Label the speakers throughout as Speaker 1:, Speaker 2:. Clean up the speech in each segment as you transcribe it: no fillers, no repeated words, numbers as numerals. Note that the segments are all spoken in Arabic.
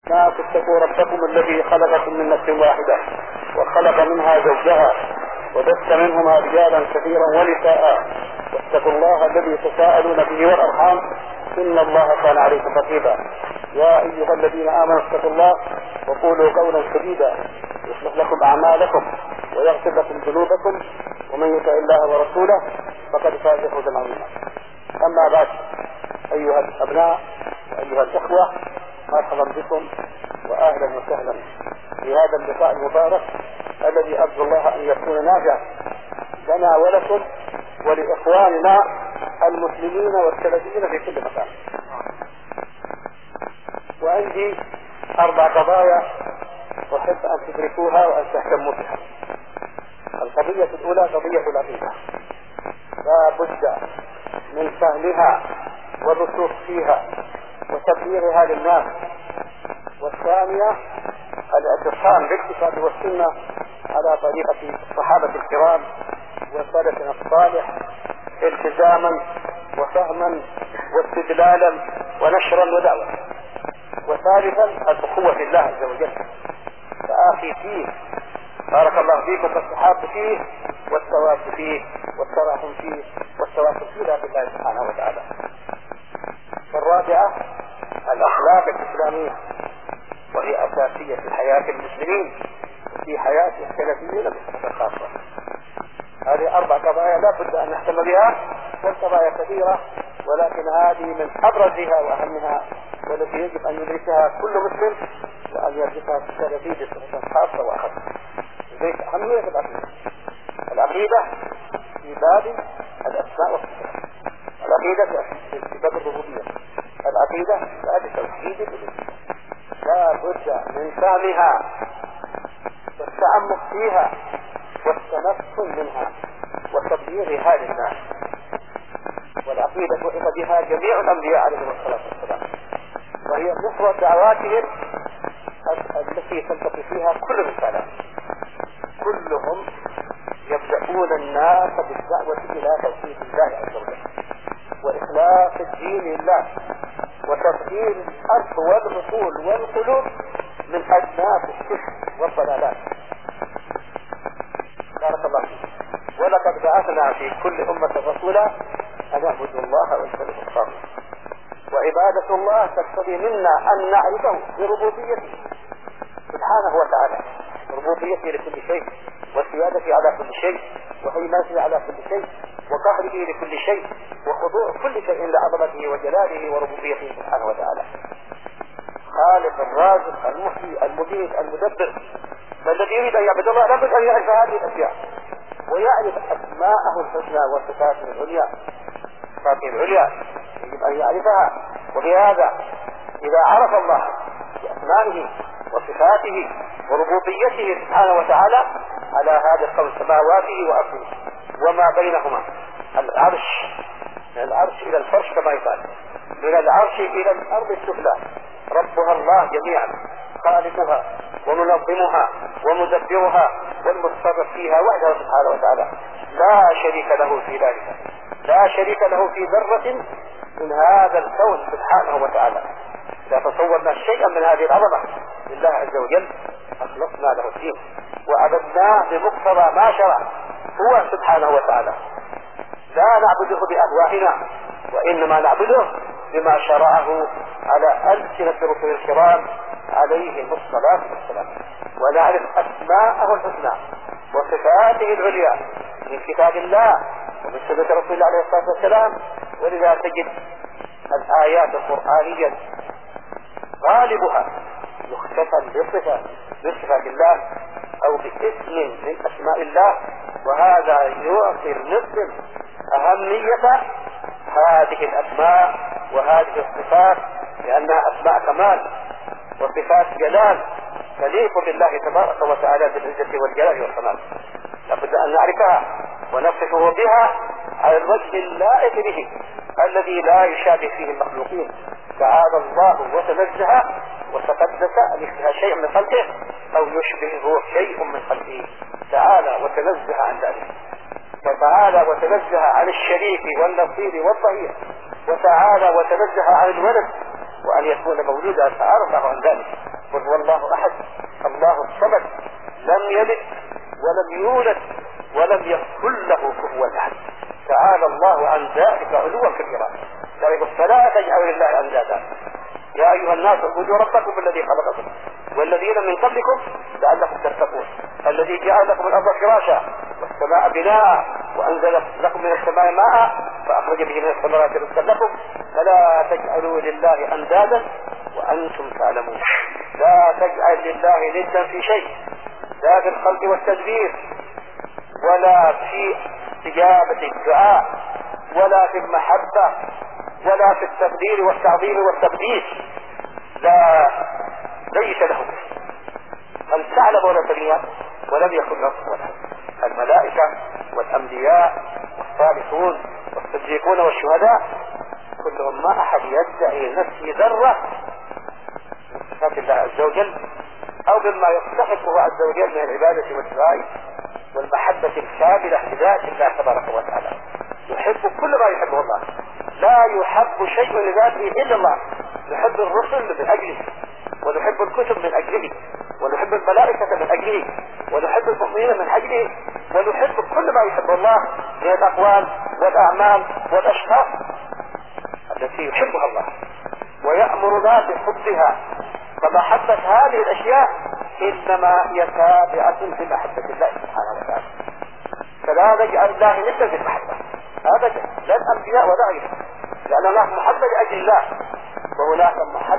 Speaker 1: الناس اتقوا ربكم الذي خلقكم من نفس واحدة وخلق منها زوجها وبث منهما رجالا كثيرا ونساء واتقوا الله الذي تساءلون به والأرحام إن الله كان عليكم رقيبا. يا أيها الذين آمنوا اتقوا الله وقولوا قولا سديدا يصلح لكم أعمالكم ويغفر لكم ذنوبكم ومن يطع الله ورسوله فقد فاز فوزا عظيما. أما بعد، أيها الأبناء وأيها الإخوة، مرحبا بكم وأهلا وسهلا في هذا اللقاء المبارك الذي أرجو الله أن يكون نافعا لنا ولكم ولإخواننا المسلمين والسلفيين في كل مكان. وعندي 4 قضايا أحب أن تدركوها وأن تهتموا بها. القضية الأولى قضية العقيدة، لا بد من فهمها والرسوخ فيها وتبليغها للناس. والثانية الاعتصام بالكتاب والسنة على طريقة الصحابة الكرام وسلفنا الصالح التزاما وفهما واستدلالا ونشرا ودعوة. وثالثا الأخوة في الله عز وجل، فآخي فيه بارك الله فيكم والتحاب فيه والتواد فيه والتراحم فيه والتواصل فيه لا بالله سبحانه وتعالى. والرابعة الأخلاق الإسلامية، وهي أساسية في حياة المسلمين وفي حياة السلفيين بصفة خاصة. هذه 4 قضايا لا بد أن نهتم بها، والقضايا كثيرة ولكن هذه من أبرزها وأهمها والتي يجب أن يدركها كل مسلم وأن يدركها السلفي بصفة خاصة وأخص. لذلك أهمية العقيدة في باب الأسماء والصفات، العقيدة في باب الربوبية، العقيدة في باب توحيد الألوهية. لا بد من فهمها والتعمق فيها والتمكن منها وتبليغها للناس. والعقيدة وإذا بها جميع الأنبياء عليهم الصلاة والسلام، وهي محور دعواتهم التي تلتقي فيها كل الرسالات. كلهم يبدأون الناس بالدعوة إلى توحيد الله عز وجل وإخلاص الدين لله وتطهير الأرض والعقول والقلوب من أجناس الشرك والضلالات. بارك الله فيك. ولقد بعثنا في كل أمة رسولا أن اعبدوا الله واجتنبوا الطاغوت. وعبادة الله تقتضي منا أن نعرفه بربوبيته سبحانه وتعالى، ربوبيته لكل شيء وسيادته على كل شيء وهيمنته على كل شيء وقهره لكل شيء وخضوع كل شيء لعظمته وجلاله وربوبيته سبحانه وتعالى. خالق الرازق المحيي المجيد المدبر. فالذي يريد أن يعبد الله لابد أن يعرف هذه الأشياء ويعرف أسماءه الحسنى وصفاته العليا. صفاته العليا يجب أن يعرفها. وبهذا إذا عرف الله بأسمائه وصفاته وربوبيته سبحانه وتعالى على هذا القول سماواته وأرضه وما بينهما، العرش إلى الفرش كما يقال، من العرش إلى الأرض السفلى، ربها الله جميعا، خالقها ومنظمها ومدبرها والمتصرف فيها وحده سبحانه وتعالى، لا شريك له في ذلك، لا شريك له في ذرة من هذا الكون سبحانه وتعالى. إذا تصورنا شيئا من هذه العظمة لله عز وجل أخلصنا له الدين وعبدناه بمقتضى ما شرع هو سبحانه وتعالى. لا نعبده بأهوائنا وإنما نعبده بما شرعه على ألسنة رسل الكرام عليهم الصلاة والسلام، ونعرف أسماءه الحسنى وصفاته العليا من كتاب الله ومن سنة رسول الله عليه الصلاة والسلام. ولذا تجد الآيات القرآنية غالبها مختفى بصفات الله أو باسم من أسماء الله، وهذا يعطي المسلم أهمية هذه الأسماء وهذه الصفات لأنها أسماء كمال وصفات جلال تليق بالله تبارك وتعالى بالعزة والجلال والكمال. لابد أن نعرفها ونصفه بها على الوجه اللائق به الذي لا يشابه فيه المخلوقين. تعالى الله وتنزه وتقدس أن يشبه شيء من خلقه أو يشبهه شيء من خلقه، تعالى وتنزه عن ذلك. وتعالى وتنزه عن الشريك والنصير والظهير، وتعالى وتنزه عن الولد وأن يكون مولودا، تعالى الله عن ذلك. ولم يولد ولم يكن له كفوا احد. تعالى الله عن ذلك علوا كبيرا. فلا تجعلوا لله اندادا. يا ايها الناس اعبدوا ربكم الذي خلقكم والذين من قبلكم لعلكم تتقون الذي جعل لكم الارض فراشا والسماء بناء وانزل لكم من السماء ماء فاخرج به من الثمرات رزقا لكم فلا تجعلوا لله اندادا وانتم تعلمون. لا تجعل لله ندا في شيء، لا في الخلق والتدبير ولا في استجابة الدعاء ولا في المحبة ولا في التقدير والتعظيم والتقديس. لا ليس له هل تعلم ولا تبين ولم يكن له كفوا احد. الملائكة والأنبياء والصالحون والصديقون والشهداء كلهم ما أحد يدعي نفسه ذرة من صفات الله عز وجل أو مما يستحقه عز وجل من العبادة والدعاء والمحبة الكاملة لذات الله تبارك وتعالى. يحب كل ما يحبه الله، لا يحب شيء لذاته إلا الله. نحب الرسل من أجله، ونحب الكتب من أجله، ونحب الملائكة من أجله، ونحب المؤمنين من أجله، ونحب كل ما يحب الله من الأقوال والأعمال والأشخاص التي يحبها الله ويأمرنا بحبها. فمحبة هذه الأشياء إنما هي تابعة لمحبة الله سبحانه وتعالى. فلا نجعل الله ندا في المحبة أبدا، لا الأنبياء ولا غيرهم، لأن الله محبة لأجل الله، وهناك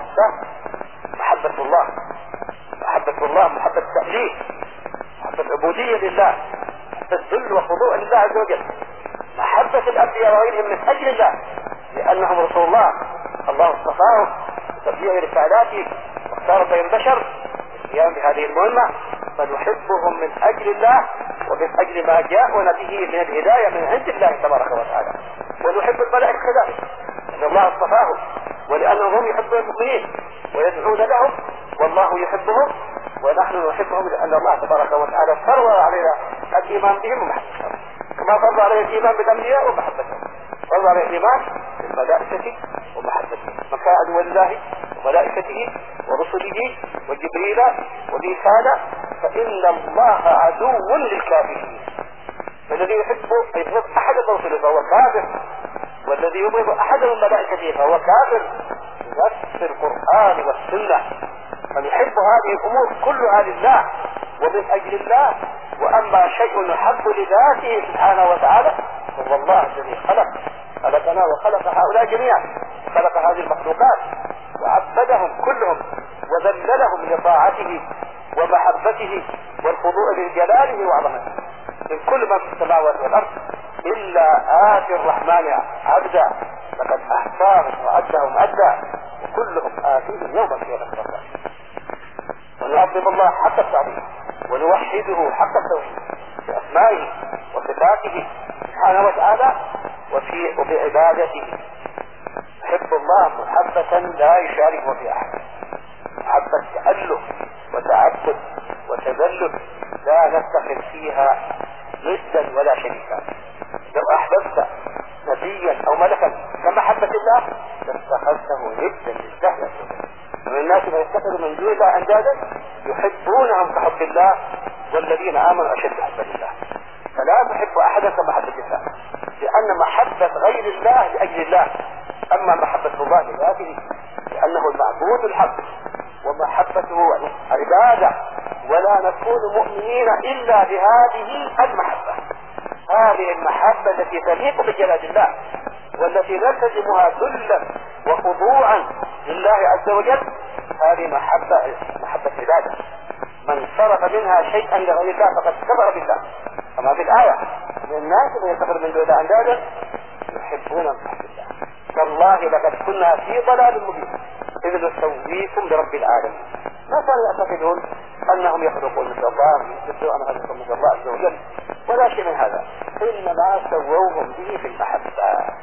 Speaker 1: محبة الله، محبة التأليف، محبة العبودية لله، محبة الذل وخضوع لله عز وجل. محبة الأنبياء وغيرهم من أجل الله لأنهم رسول الله، الله اصطفاهم بتبليغ رسالاته واختار بين البشر القيام بهذه المهمة، فنحبهم من أجل الله ومن أجل ما جاءنا به من الهداية من عند الله تبارك وتعالى. ونحب الملائكة كذلك أن الله اصطفاهم ولأنهم هم يحبون المؤمنين ويدعون لهم والله يحبهم، ونحن نحبهم لأن الله تبارك وتعالى فرض علينا الإيمان بهم ومحبتهم كما فرض علينا الإيمان بالأنبياء ومحبتهم، فرض علينا الإيمان بالملائكة ومحبتهم. من كان عدوا لله وملائكته ورسله وجبريل وميكال فإن الله عدو للكافرين. فالذي يبغض أحد الرسل فهو كافر، والذي يبغض أحد الملائكة فهو كافر. نفس القرآن والسنة. فنحب هذه الأمور كلها لله ومن أجل الله. وأما شيء يحب لذاته سبحانه وتعالى فهو الله الذي خلقنا وخلق هؤلاء جميعا، خلق هذه المخلوقات وعبدهم كلهم وذللهم لطاعته ومحبته والخضوع لجلاله وعظمته. من كل من في السماوات والأرض إلا آتي الرحمن عبدا لقد أحصاهم وعدهم عدا وكلهم آتيه يوم القيامة فردا. ونعظم الله حق التعظيم ونوحده حق التوحيد في أسمائه وصفاته سبحانه وتعالى وفي عبادته. نحب الله محبة لا يشارك فيها أحد، محبة تألف وتعبد وتذلل لا نفتخر فيها ندا ولا شريكا. لو أحببت نبيا أو ملكا كمحبة الله لاستخذته ندا لله. من الناس من يتخذوا من دون الله أندادا يحبونهم كحب الله والذين آمنوا أشد حبا لله. فلا تحب أحدا كمحبة الله، لأن محبة غير الله لأجل الله، أما محبة الله لذاته لأنه المعبود الحق ومحبته عبادة، ولا نكون مؤمنين إلا بهذه المحبة. هذه المحبة التي تليق بجلال الله والتي نلتزمها ذلا وخضوعا لله عز وجل، هذه محبة عبادة. من صرف منها شيئا لغير الله فقد كفر بالله، كما في الآية من الناس من يكفر من دون الله أندادا يحبون محبة الله. والله لقد كنا في ضلال مبين إذ نسويكم برب العالمين. ما كانوا يعتقدون أنهم يخلقون مثل الله يثبتوا أن خلقوا مثل الله عز وجل ولا شيء من هذا، إنما سووهم به في المحبة.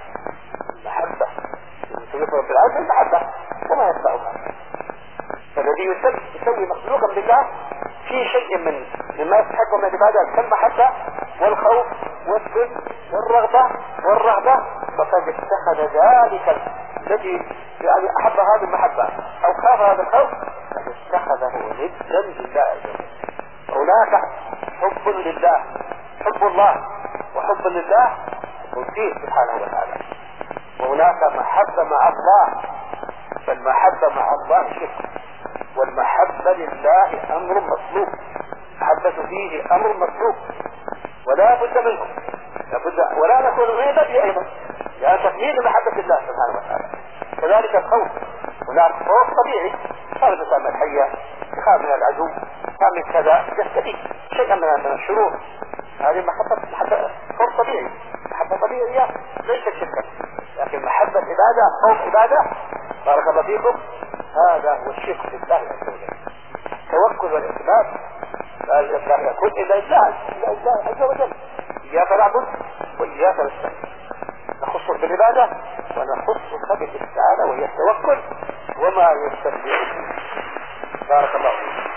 Speaker 1: يثبتوا رب العالمين المحبة وما يصنعها. فالذي يسوي مخلوقا بالله في شيء مما يستحق من العبادة كالمحبة والخوف والذل والرغبة والرهبة، فقد اتخذ ذلك الذي يعني أحب هذه المحبة أو خاف هذا الخوف فقد اتخذه ندا لله عز وجل. هناك حب لله، حب الله وحب لله فيه سبحانه وتعالى، وهناك محبة مع الله، فالمحبة مع الله شرك، والمحبة لله أمر مطلوب، محبة فيه أمر مطلوب ولا بد منه، لابد ولا نكون غيبا أيضا، لأن تكميل محبة الله سبحانه وتعالى. كذلك الخوف، هناك خوف طبيعي، صار الإنسان من الحية، يخاف من العدو، يخاف من كذا، يستفيد شيئا من الشرور، هذه محبة خوف طبيعي، محبة طبيعية ليست شركا، لكن محبة عبادة، خوف عبادة، بارك الله فيكم، هذا هو الشرك بالله عز وجل. التوكل والاعتماد لا يكون إلا الله عز وجل، إياك نعبد وإياك نستعين، نخصك بالعبادة ونخصك بالاستعانة وهي التوكل وما يستدعي. بارك الله فيكم.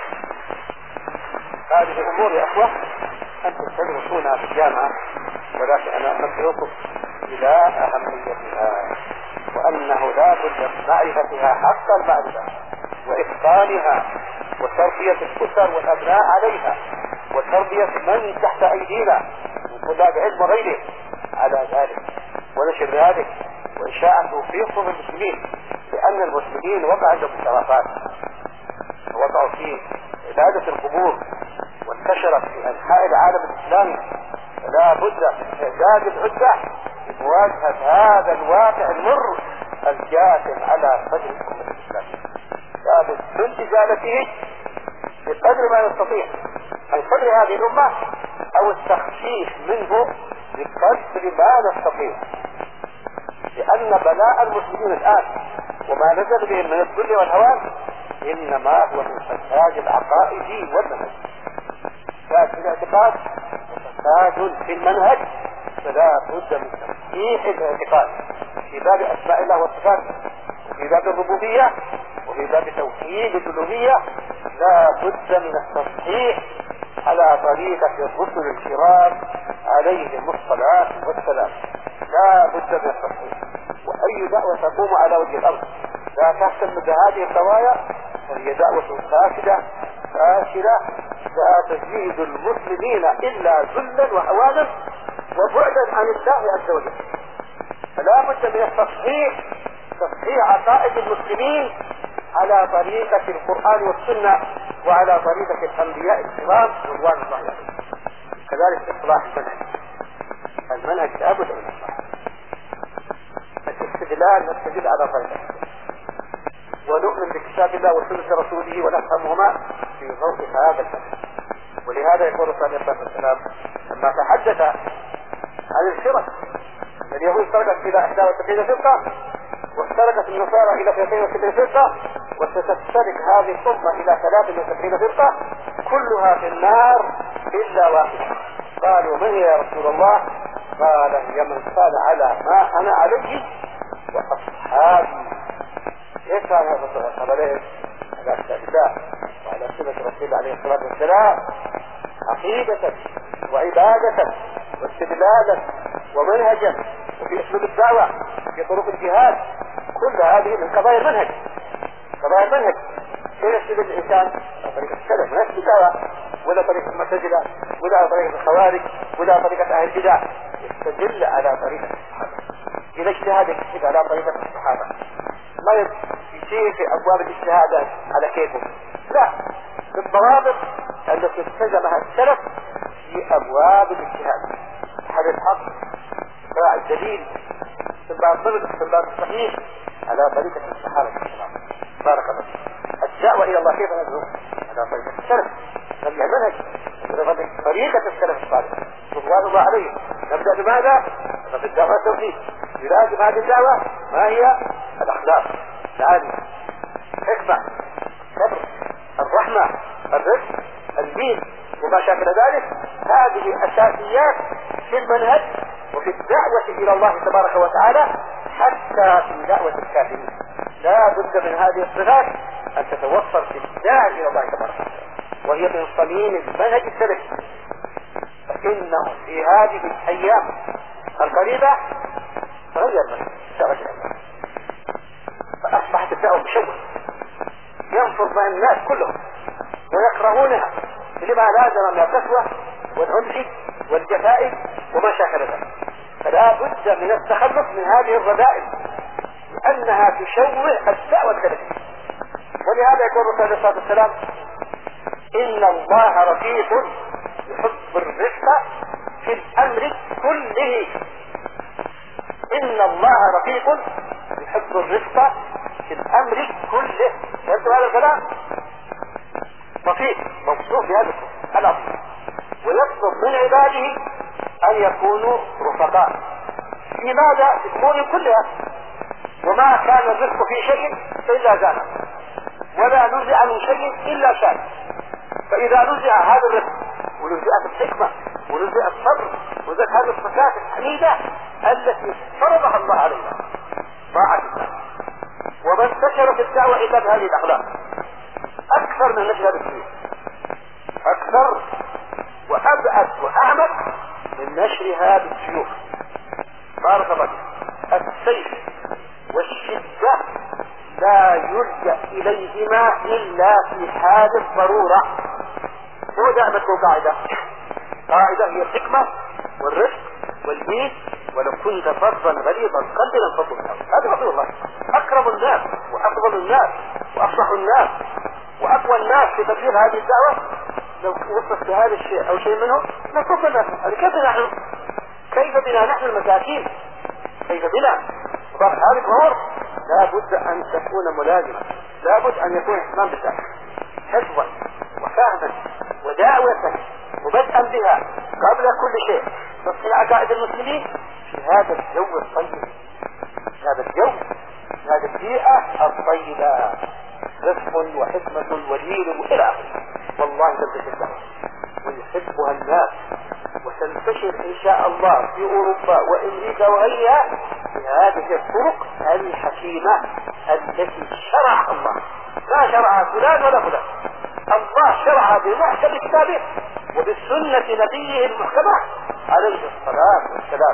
Speaker 1: هذه الأمور يا أخوة أنتم تدرسونها في الجامعة، ولكن أنا أنبهكم إلى أهميتها، وأنه لا بد من معرفتها حق المعرفة وإتقانها، وتربية الأسر والأبناء عليها، وتربية من تحت أيدينا من طلاب علم وغيره على ذلك، ونشر ذلك وإشاعته في صفوف المسلمين، لأن المسلمين وقع عندهم انحرافات، وقعوا في عبادة القبور وانتشرت في أنحاء العالم الإسلامي، فلا بد من إعداد العدة لمواجهة هذا الواقع المر الجاثم على صدر الأمة الإسلامية، لا بد من إزالته بقدر ما نستطيع من صدر هذه الأمة، أو التخفيف منه بقدر ما نستطيع، لأن بلاء المسلمين الآن وما نزل بهم من الذل والهوان إنما هو من فساد العقائد والمنهج، فساد في الاعتقاد وفساد في المنهج، فلا بد من تصحيح الاعتقاد في باب أسماء الله وصفاته، وفي باب الربوبية، وفي باب توحيد الألوهية، لا بد من التصحيح على طريقة الرسل الكرام عليهم الصلاة والسلام، لا بد من التصحيح. وأي دعوة تقوم على وجه الأرض لا تحسن مثل هذه القضايا فهي دعوة فاشلة لا تزيد المسلمين إلا ذلا وهوانا وبعدا عن الله عز وجل. فلا بد من التصحيح، تصحيح عقائد المسلمين على طريقة القرآن والسنة وعلى طريقة الأنبياء الكرام رضوان الله عليهم. كذلك إصلاح المنهج لا بد من إصلاحه. الاستدلال نستدل على طريقة، ونؤمن بكتاب الله وسنة رسوله ونفهمهما في ضوء هذا المنهج. ولهذا يقول صلى الله عليه وسلم لما تحدث عن الفرق، اليهود افترقت إلى 71 فرقة، وافترقت النصارى إلى 72 فرقة، وستفترق هذه الأمة إلى 73 فرقة كلها في النار إلا واحدة. قالوا من هي يا رسول الله؟ قال هي من قال على ما أنا عليه وأصحابي. ايش كان هذا الصحابة عليه؟ على كتاب الله وعلى سنة رسول الله عليه الصلاة والسلام، عقيدة وعبادة واستدلالا ومنهجا، وفي اسلوب الدعوة، في طرق الجهاد، كل هذه من قضايا المنهج. قضايا المنهج كيف يستدل الإنسان؟ طريقة السلف ما يستدل الدعوة، ولا طريقة المعتزلة، ولا طريقة الخوارج، ولا طريقة أهل البدع، يستدل على طريقة الصحابة. إذا اجتهاد يكتب على طريقة الصحابة، ما يصير في أبواب الاجتهاد على كيفه، لا، بالضوابط التي التزمها السلف في أبواب الاجتهاد، حل الحق، راعي الدليل، استنباط الصحيح على طريقة الصحابة الكرام. بارك الله فيك. الدعوة إلى الله كيف ندعو؟ على طريقة السلف، نبدأ المنهج طريقة السلف الصالح رضوان الله عليهم. نبدأ بماذا؟ نبدأ بالدعوة التوحيد. لازم هذه الدعوة ما هي؟ الأخلاق، العالم، الحكمة، الصبر، الرحمة، الرزق، الدين، وما شاكل ذلك. هذه أساسيات في المنهج وفي الدعوة إلى الله تبارك وتعالى، حتى في دعوة الكافرين لا بد من هذه الصفات أن تتوفر في الداعي إلى الله تبارك وتعالى، وهي من صميم المنهج السلفي. فإنه في هذه الأيام القريبة تغير المنهج، فأصبحت الدعوة بشر ينفر مع الناس كلهم، يكرهونها لما لازم من القسوة والعنف والجفاء وما شاكل ذلك. فلا بد من التخلص من هذه الرذائل لأنها تشوه الدعوة السلفية. ولهذا يقول الرسول عليه الصلاة والسلام: إن الله رفيق يحب الرفق في الأمر كله. إن الله رفيق يحب الرفق في الأمر كله. فهمتوا هذا الكلام؟ رفيق موصوف بهذا الأمر، ويطلب من عباده أن يكونوا رفقاء. لماذا؟ في الأمور كلها. وما كان الرفق في شيء إلا زانه، ولا نزع من شيء إلا شان. فإذا نزع هذا الرفق ونزعت الحكمة ونزع الصبر ونزعت هذه الصفات الحميدة التي فرضها الله علينا ضاعت الناس. وما انتشر في الدعوة إلا بهذه الأخلاق أكثر من نشر السيف، أكثر وأبعد وأعمق من نشرها بالسيوف. بارك الله. السيف والشدة لا يلجأ إليهما إلا في حال الضرورة. هو دائما قاعدة هي الحكمة والرفق واللين. ولو كنت فظا غليظ القلب لانفضوا منه. هذا رسول الله أكرم الناس وأفضل الناس وأفصح الناس وأقوى الناس في تبليغ هذه الدعوة. لو وصلت بهذا الشيء أو شيء منه نصف الناس. كيف بنا نحن المساكين؟ كيف بنا؟ هذه الأمور لا بد أن تكون ملازمة، لا بد أن يكون اهتمام بالذات حفظا وفهما ودعوة وبدءا بها قبل كل شيء تصحيح عقائد المسلمين في هذا الجو الطيب، هذا الجو، هذه البيئة الطيبة، رفق وحكمة ولين وإلى آخره. والله تنتشر الدعوة ويحبها الناس وتنتشر إن شاء الله في أوروبا وأمريكا وغيرها بهذه الطرق الحكيمة التي شرعها الله. لا شرعها فلان ولا فلان، الله شرعها بمحكم كتابه وبسنة نبيه المحكمة عليه الصلاة والسلام.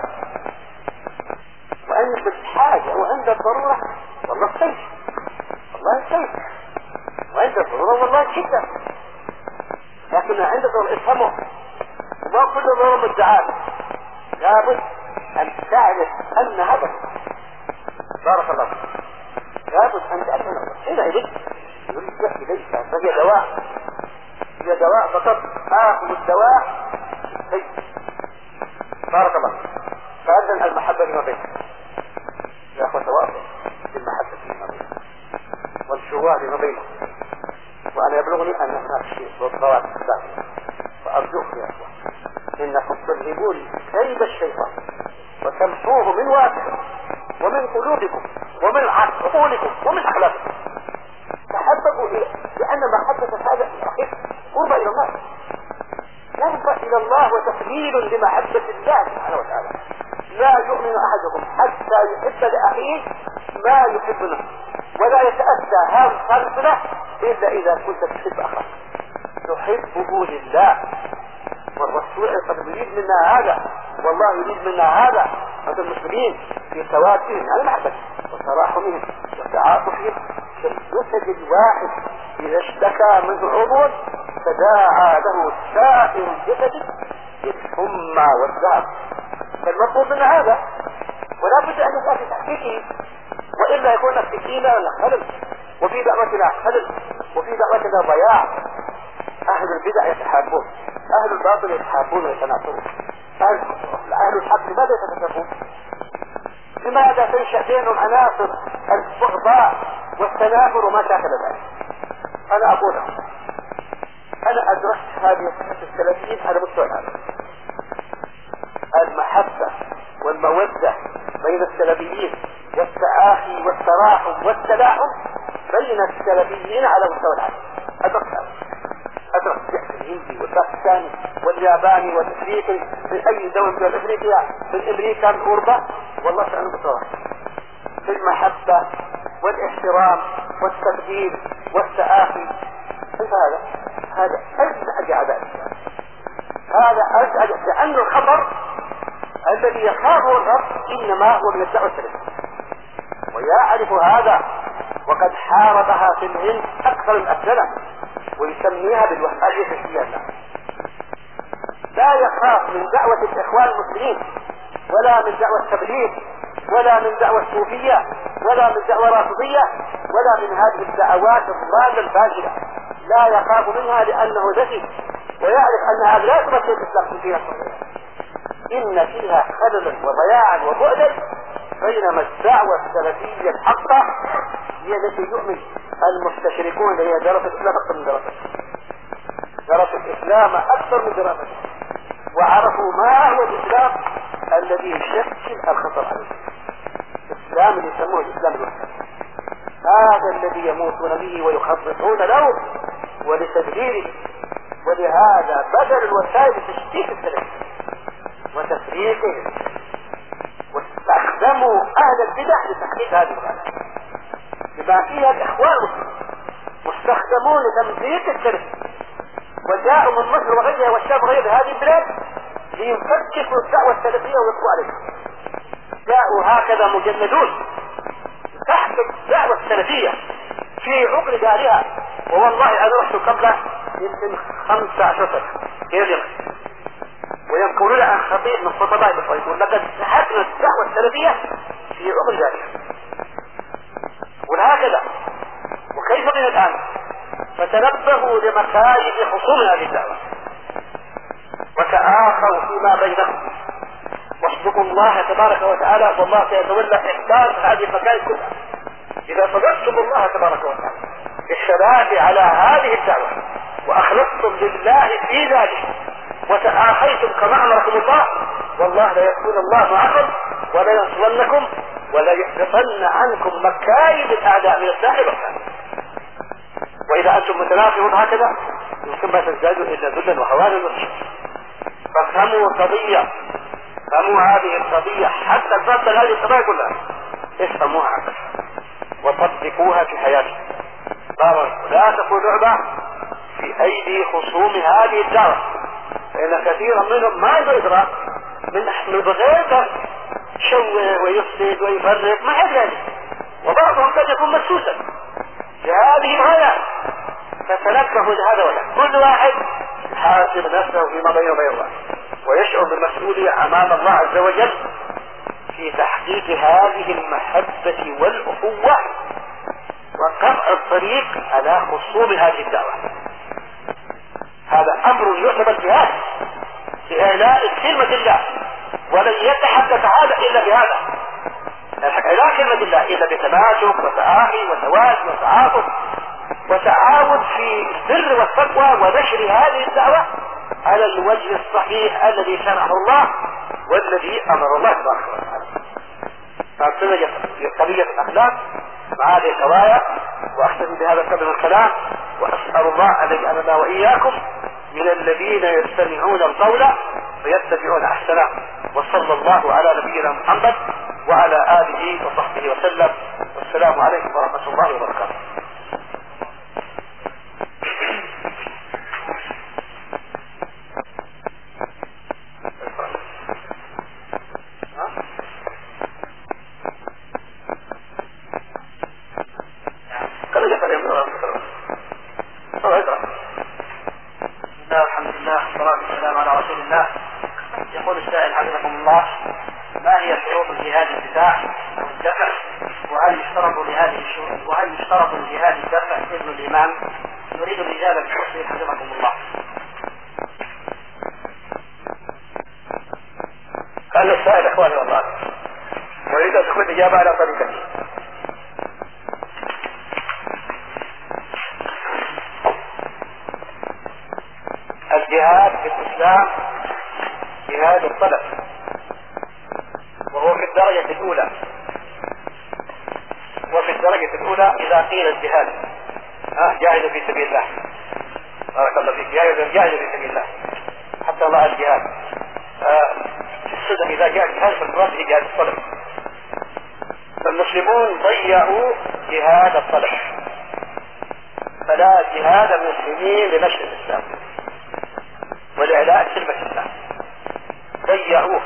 Speaker 1: وأنت بالحاجة وعند الضرورة والله السيف، والله السيف، وعند الضرورة والله الشدة. لكن عند الضرورة افهموا ما كل ضرورة مدعاة. لابد أن تعرف أن هذا بارك الله لابد أن تعرف أن حينئذ يلجأ إليك فهي دواء، هي دواء فقط. آخذ الدواء السيف. بارك الله. فأذن المحبة فيما بينك يا أخوة، توافق بالمحبة فيما بينك والشواء فيما بينك. وأنا يبلغني أن هناك شيء والضوات الثانية، فأرجوك يا أخوة إنكم تذهبون كيد الشيطان وتمحوه من واقعكم ومن قلوبكم ومن عقولكم ومن أخلاقكم. تحببوا إليه، لأن محبة هذا الأخير قرب إلى الله، قرب إلى الله وتقليل لمحبة الله سبحانه وتعالى. لا يؤمن أحدكم حتى يحب لأخيه ما يحب نفسه، ولا يتأتى هذا الصلة إلا إذا كنت تحب أخاك تحبه لله. والرسول قد يريد منا هذا، والله يريد منا هذا. هذا المسلمين في تواتهم على محبة وتراحمهم وتعاطفهم كالجسد الواحد إذا اشتكى منه عضو تداعى له سائر الجسد بالحمى والذعر. فالمطلوب من هذا، ولا بد أن يكون في تحقيقه، وإلا يكون في ديننا خلل وفي دعوتنا خلل وفي دعوتنا ضياع. أهل البدع يتحابون، أهل الباطل يتحابون ويتناصرون، أهل الحق لماذا يتفقون؟ لماذا تنشأ بينهم عناصر البغضاء والتنافر وما شاكل ذلك؟ أنا أقول أنا أدركت هذه الصفة السلفيين على مستوى العالم. المحبة والمودة بين السلفيين والتآخي والتراحم والتلاحم بين السلفيين على مستوى العالم. أدركت الهندي والباكستاني والياباني والافريقي من اي دولة من افريقيا، من امريكا، من اوروبا، والله سألوا بصراحة في المحبة والاحترام والتقدير والتآخي. كيف هذا أزعج عذاب، هذا أزعج، لأن الخطر الذي يخافه الرب إنما هو من الدعوة السلفية، ويعرف هذا وقد حاربها في الهند أكثر من أسنة ويسميها بالوحدانية السياسة. لا يخاف من دعوة الإخوان المسلمين ولا من دعوة التبليغ ولا من دعوة صوفية ولا من دعوة رافضية ولا من هذه الدعوات الضالة الفاشلة. لا يخاف منها لأنه ذكي ويعرف أنها لا تمثل الإسلام في دينه، إن فيها خللا وضياعا وبعدا، بينما الدعوة السلفية الحقة هي التي يؤمن المستشركون الذين درسوا الإسلام أكثر من دراسته، درسوا الإسلام أكثر من دراسته وعرفوا ما هو الإسلام الذي يشكل الخطر عليه، الإسلام اللي يسموه الإسلام الوحيد، هذا الذي يموتون به ويخططون له ولتدبيره. ولهذا بدل الوسائل لتشكيك السلف وتفريقه، واستخدموا أهل البدع لتحقيق هذه الغاية، بما فيها الإخوان مستخدمون لتمزيق السلف، وجاءوا من مصر وغيرها والشام وغير هذه البلاد ليفككوا الدعوة السلفية ويطلقوا عليها. جاءوا هكذا مجندون تحت الدعوة السلفية في عقر دارها، ووالله أنا رحت قبل يمكن 15 سنة إلى اليمن، وينقلون عن خطيب من خطباء الصيف يقول لقد سحبنا الدعوة السلفية في عقر دارها. وهكذا وكيف من الآن؟ فتنبهوا لمكايد خصوم هذه الدعوة وتآخوا فيما بينهم، واحفظوا الله تبارك وتعالى، والله سيتولى إحداث هذه المكايد كلها إذا صدقتم الله تبارك وتعالى بالثبات على هذه الدعوة وأخلصتم لله في ذلك وتآخيتم كما أمركم الله، والله لا يكون الله معكم ولا ينصرنكم ولا يحبطن عنكم مكايد الأعداء من الداخل والخارج. وإذا أنتم متنافرون هكذا يمكن ما تزدادوا إلا ذلا وهوانا وشرا. فافهموا القضية، فهموا هذه القضية حتى تفضل هذه القضايا كلها، افهموها وطبقوها في حياتكم. لا تكون لعبة في أيدي خصوم هذه الدعوة، فإن كثيرا منهم ما عنده إدراك من بغير يشوه ويفسد ويفرق مع ذلك، وبعضهم قد يكون مسوسا لهذه الغايات. فتنبهوا لهذا ولا كل واحد حاسب نفسه فيما بينه وبين الله ويشعر بالمسؤولية أمام الله عز وجل في تحقيق هذه المحبة والأخوة وقطع الطريق على خصوم هذه الدعوة. هذا أمر يعتبر جهاد لإعلاء كلمة الله، ولن يتحدث هذا إلا بهذا، إعلاء كلمة الله إلا بتماسك وتآخي وتواد وتعاطف وتعاون في البر والتقوى ونشر هذه الدعوة على الوجه الصحيح الذي شرعه الله والذي أمر الله تبارك وتعالى. فأرسلنا قضية الأخلاق مع هذه القضايا، وأختم بهذا القدر من الكلام، وأسأل الله أن يجعلنا وإياكم من الذين يستمعون القول ويتبعون أحسنه. وصلى الله على نبينا محمد وعلى آله وصحبه وسلم، والسلام عليكم ورحمة الله وبركاته.
Speaker 2: الحمد لله والصلاة والسلام على رسول الله. يقول السائل حفظكم الله: ما هي شروط الجهاد الدفاع أو الدفع؟ وهل يشترط لجهاد الدفع إذن الإمام؟ نريد الإجابة بالتفصيل حفظكم الله.
Speaker 1: قال السائل إخواني والله نريد أن تكون إجابة على طريقتي. الجهاد في الإسلام جهاد الطلب، وهو في الدرجة الأولى. وفي الدرجة الأولى إذا قيل الجهاد جاهد في سبيل الله، بارك الله فيك، جاهد في سبيل الله حتى الله الجهاد. في السنة إذا جاء الجهاد فالمراد به جهاد الطلب. فالمسلمون ضيعوا جهاد الطلب، فلا جهاد المسلمين لنشر الإسلام ولإعلاء كلمة الله، ضيعوه.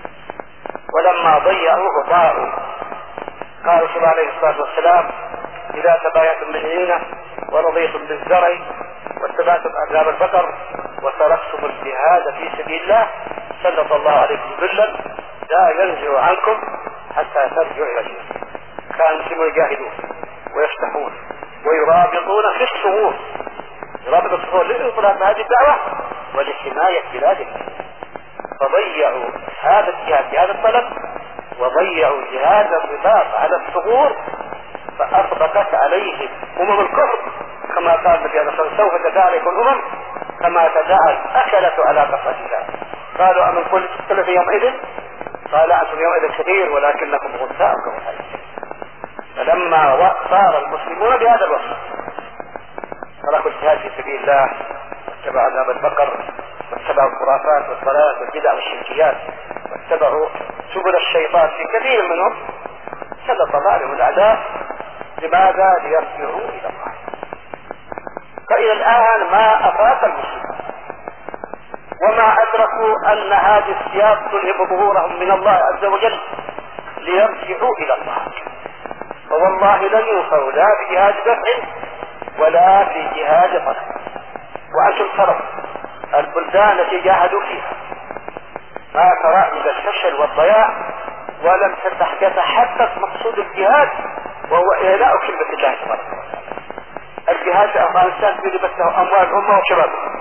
Speaker 1: ولما ضيعوه ضاعوا. قال صلى الله عليه الصلاة والسلام: إذا تبايعتم بالعينة ورضيتم بالزرع واتبعتم أذناب البقر وتركتم الجهاد في سبيل الله سلط الله عليكم ذلا لا ينزع عنكم حتى ترجعوا إلى دينكم. كان المسلمون يجاهدون ويفتحون ويرابطون في الصغور، يرابط الصغور للانطلاق بهذه الدعوة ولحماية بلاد الله، فضيعوا هذا الجهاد في هذا الطلب وضيعوا جهاد الرباط على الصغور، فأطبقت عليهم الكفر كما قال النبي صلى الله عليه وسلم سوف تداعى عليكم الأمم كما تداعى الأكلة على قصتها. قالوا أمن كل تختلف يومئذ؟ قال أنتم يومئذ كثير ولكنكم غثاء كغثاء السيل. فلما صار المسلمون بهذا الوصف تركوا الجهاد في سبيل الله واتبعوا أذناب البقر واتبعوا الخرافات والضلال والبدع والشركيات واتبعوا سبل الشيطان في كثير منهم، سلط الله عليهم الأعداء. لماذا؟ ليرجعوا إلى الله. فإلى الآن ما أفاق المسلمين وما أدركوا أن هذه الثياب تلهب ظهورهم من الله عز وجل ليرجعوا إلى الله. فوالله لن يوصلوا لا في جهاد دفع ولا في جهاد طلب. وأنتم تروا البلدان التي جاهدوا فيها ما ترى إلى الفشل والضياع ولم يتحقق مقصود الجهاد وهو إعلاء كلمة الله تبارك وتعالى. الجهاد في أفغانستان جلبت له أموال الأمة وشبابها.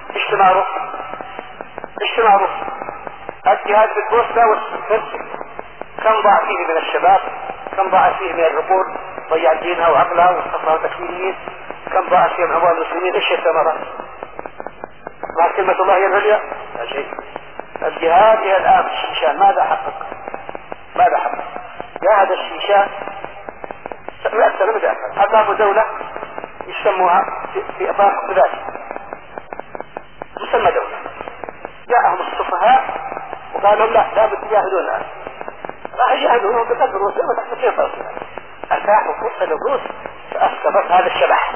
Speaker 1: اشتماروا الجهاد في البوسنة والهرسك كم ضاع فيه من الشباب، كم ضاع فيه من العقول ضيع دينها وعقلها واصطفها تكفيريين، كم ضاع فيه من أموال المسلمين. ايش الثمرة؟ مع كلمة الله هي العليا لا شيء. الجهاد إلى الآن في الشيشان ماذا حقق؟ جاهد الشيشان أكثر من ذلك. أقاموا دولة يسموها في أطراف ذلك مسمى دولة. جاءهم السفهاء وقالوا لا لابد يجاهدون الآن. راح يجاهدون بقدر روسيا وتحت فرصة أتاحوا فرصة للروس فأسقطت هذا الشبح.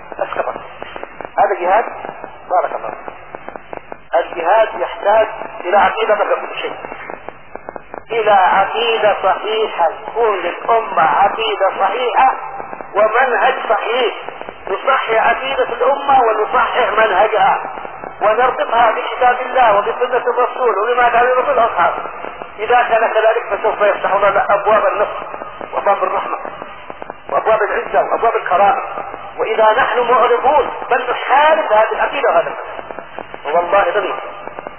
Speaker 1: هذا جهاد. بارك الله. الجهاد يحتاج إلى عقيدة قبل كل شيء، إلى عقيدة صحيحة، تكون للأمة عقيدة صحيحة ومنهج صحيح، نصحح عقيدة الأمة ونصحح منهجها ونربطها بكتاب الله وبسنة الرسول وبما كان يقول الأصحاب. إذا كان كذلك فسوف يفتح لنا أبواب النصر وأبواب الرحمة وأبواب العزة وأبواب الكرامة. وإذا نحن معرضون بل نحارب هذه العقيدة هذا والله لن نصر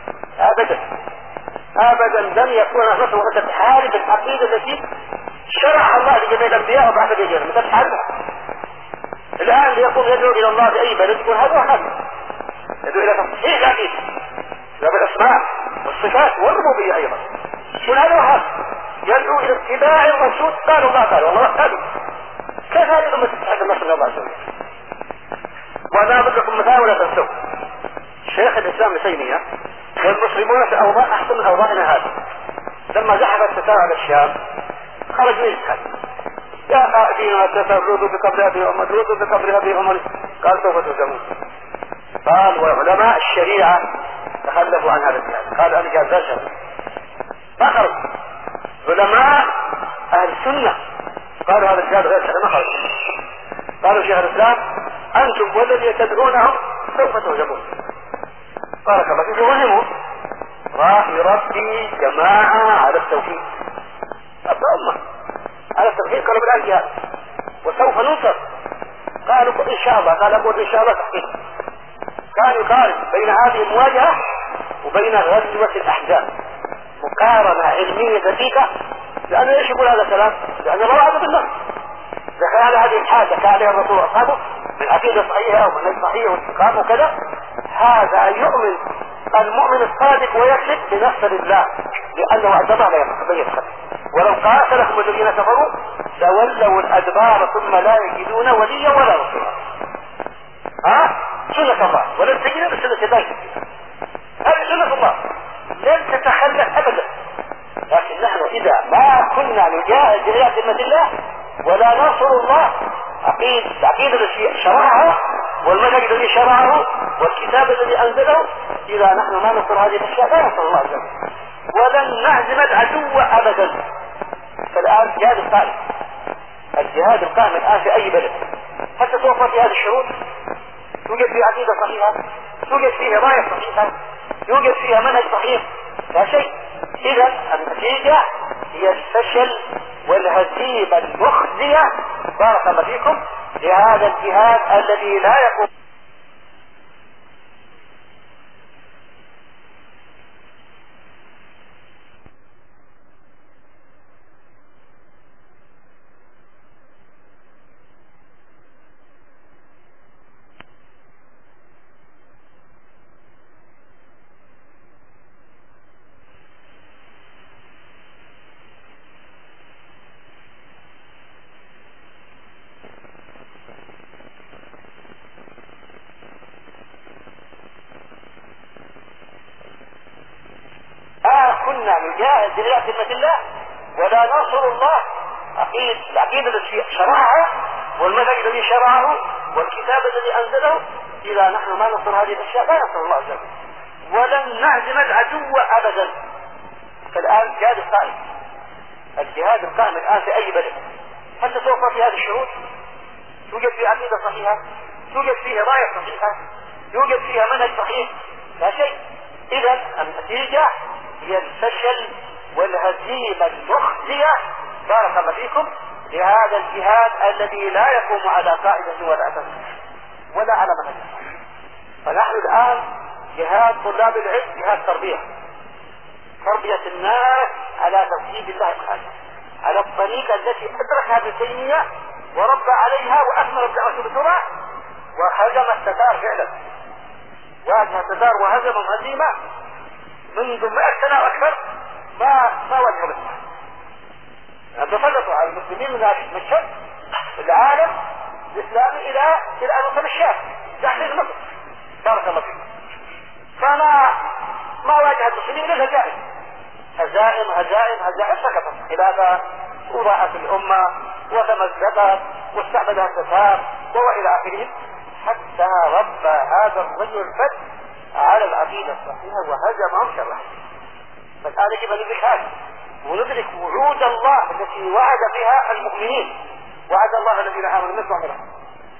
Speaker 1: أبدا لن يكون نصر وأنت تحارب العقيدة التي شرعها الله لجميع الأنبياء وبعث بها مثل تحاربها. الآن ليقوم يدعو إلى الله في أي بلد يقول هذا واحد يدعو إلى تصحيح العقيدة بالأسماء والصفات والربوبية أيضا، يقول هذا واحد يدعو إلى اتباع الرسول قال الله قال والله قالوا. كيف هذه الأمة تتحدى النصر من الله عز وجل؟ وأنا أضرب لكم مثال ولا تنسوا. شيخ الإسلام ابن تيمية والمسلمون في أوضاع أحسن من أوضاعنا هذا. لما زحف الستار على الشام خرج من الجهاد يا قائدين وتفردوا بقبر أبي عمر ردوا بقبر أبي عمر قال سوف تهزمون. قال وعلماء الشريعة تخلفوا عن هذا الجهاد قالوا أنا جهاد لا شهر فخرج. علماء أهل السنة قالوا هذا الجهاد غير شهر ما خرج. قالوا شيخ الإسلام أنتم والذي تدعونهم سوف تهزمون. بارك الله فيكم. وهموا راح يربي جماعة على التوحيد أمة على التوحيد. قالوا بالآن جهاد وسوف ننصر. قالوا إن شاء الله. قال أقول إن شاء الله تحقيق. كان يقارن بين هذه المواجهة وبين غزوة الأحزاب مقارنة علمية دقيقة. لأنه ايش يقول هذا الكلام؟ لأنه الله عز بالله دخل هذه الحاجة كان عليها الرسول وأصحابه من عقيدة صحيحة ومن صحيح واستقامة وكذا. هذا يؤمن المؤمن الصادق ويكذب بنصر الله لأنه أعجبه لا يتخذ. ولو قاتلهم الذين كفروا لولوا الأدبار ثم لا يجدون وليا ولا نصيرا. سنة الله ولن تجد بسنة الله. هذه سنة الله لن تتخلف أبدا. لكن نحن إذا ما كنا نجاهد بآيات كلمة الله ولا ننصر الله العقيدة التي شرعها والمنهج الذي شرعه والكتاب الذي أنزله، إذا نحن ما ننصر هذه الأشياء لا ننصر الله عز وجل ولن نعزم العدو أبدا. فالآن جهاد الطائف الجهاد القائم الآن في أي بلد حتى توفر في هذه الشروط، يوجد فيه عقيدة صحيحة، يوجد فيه راية صحيحة، يوجد فيها منهج صحيح، لا شيء. إذا النتيجة هي الفشل والهزيمة المخزية بارك الله فيكم لهذا الجهاد الذي لا يقوم. كنا نجاهد لله كلمة الله ولا ننصر الله. العقيدة التي شرعها والمنهج الذي شرعه والكتاب الذي أنزله، إذا نحن ما ننصر هذه الأشياء لا ننصر الله عز وجل ولن نهزم العدو أبدا. فالآن الجهاد القائم، الجهاد القائم الآن في أي بلد حتى توفر في هذه الشروط، يوجد فيه عقيدة صحيحة، يوجد فيه راية صحيحة، يوجد فيها منهج صحيح، لا شيء. إذا النتيجة هي الفشل والهزيمة المخزية بارك الله فيكم لهذا الجهاد الذي لا يقوم على قاعدة ولا أساس ولا على منهج. فنحن الآن جهاد طلاب العلم جهاد تربية الناس على توحيد الله سبحانه، على الطريقة التي أدركها ابن تيمية وربى عليها وأثمر الدعوة بسرعة وهزم التتار فعلا، واجه التتار وهزم هزيمة منذ 100 سنة وأكثر ما وجهوا الإسلام. تسلطوا على المسلمين من الشرق العالم الإسلامي إلى أن وصل الشام تحديد مصر بارك الله فيكم. ما واجه المسلمين إلا هزائم سكتت خلافها وضاعت الأمة وتمزقت واستعبدها التتار وإلى آخره، حتى ربى هذا الرجل الفتح على العقيدة الصحيحة وهزمهم شرعا. فالآن يجب أن ندرك هذا وندرك وعود الله التي وعد بها المؤمنين، وعد الله الذين آمنوا منكم وعملوا.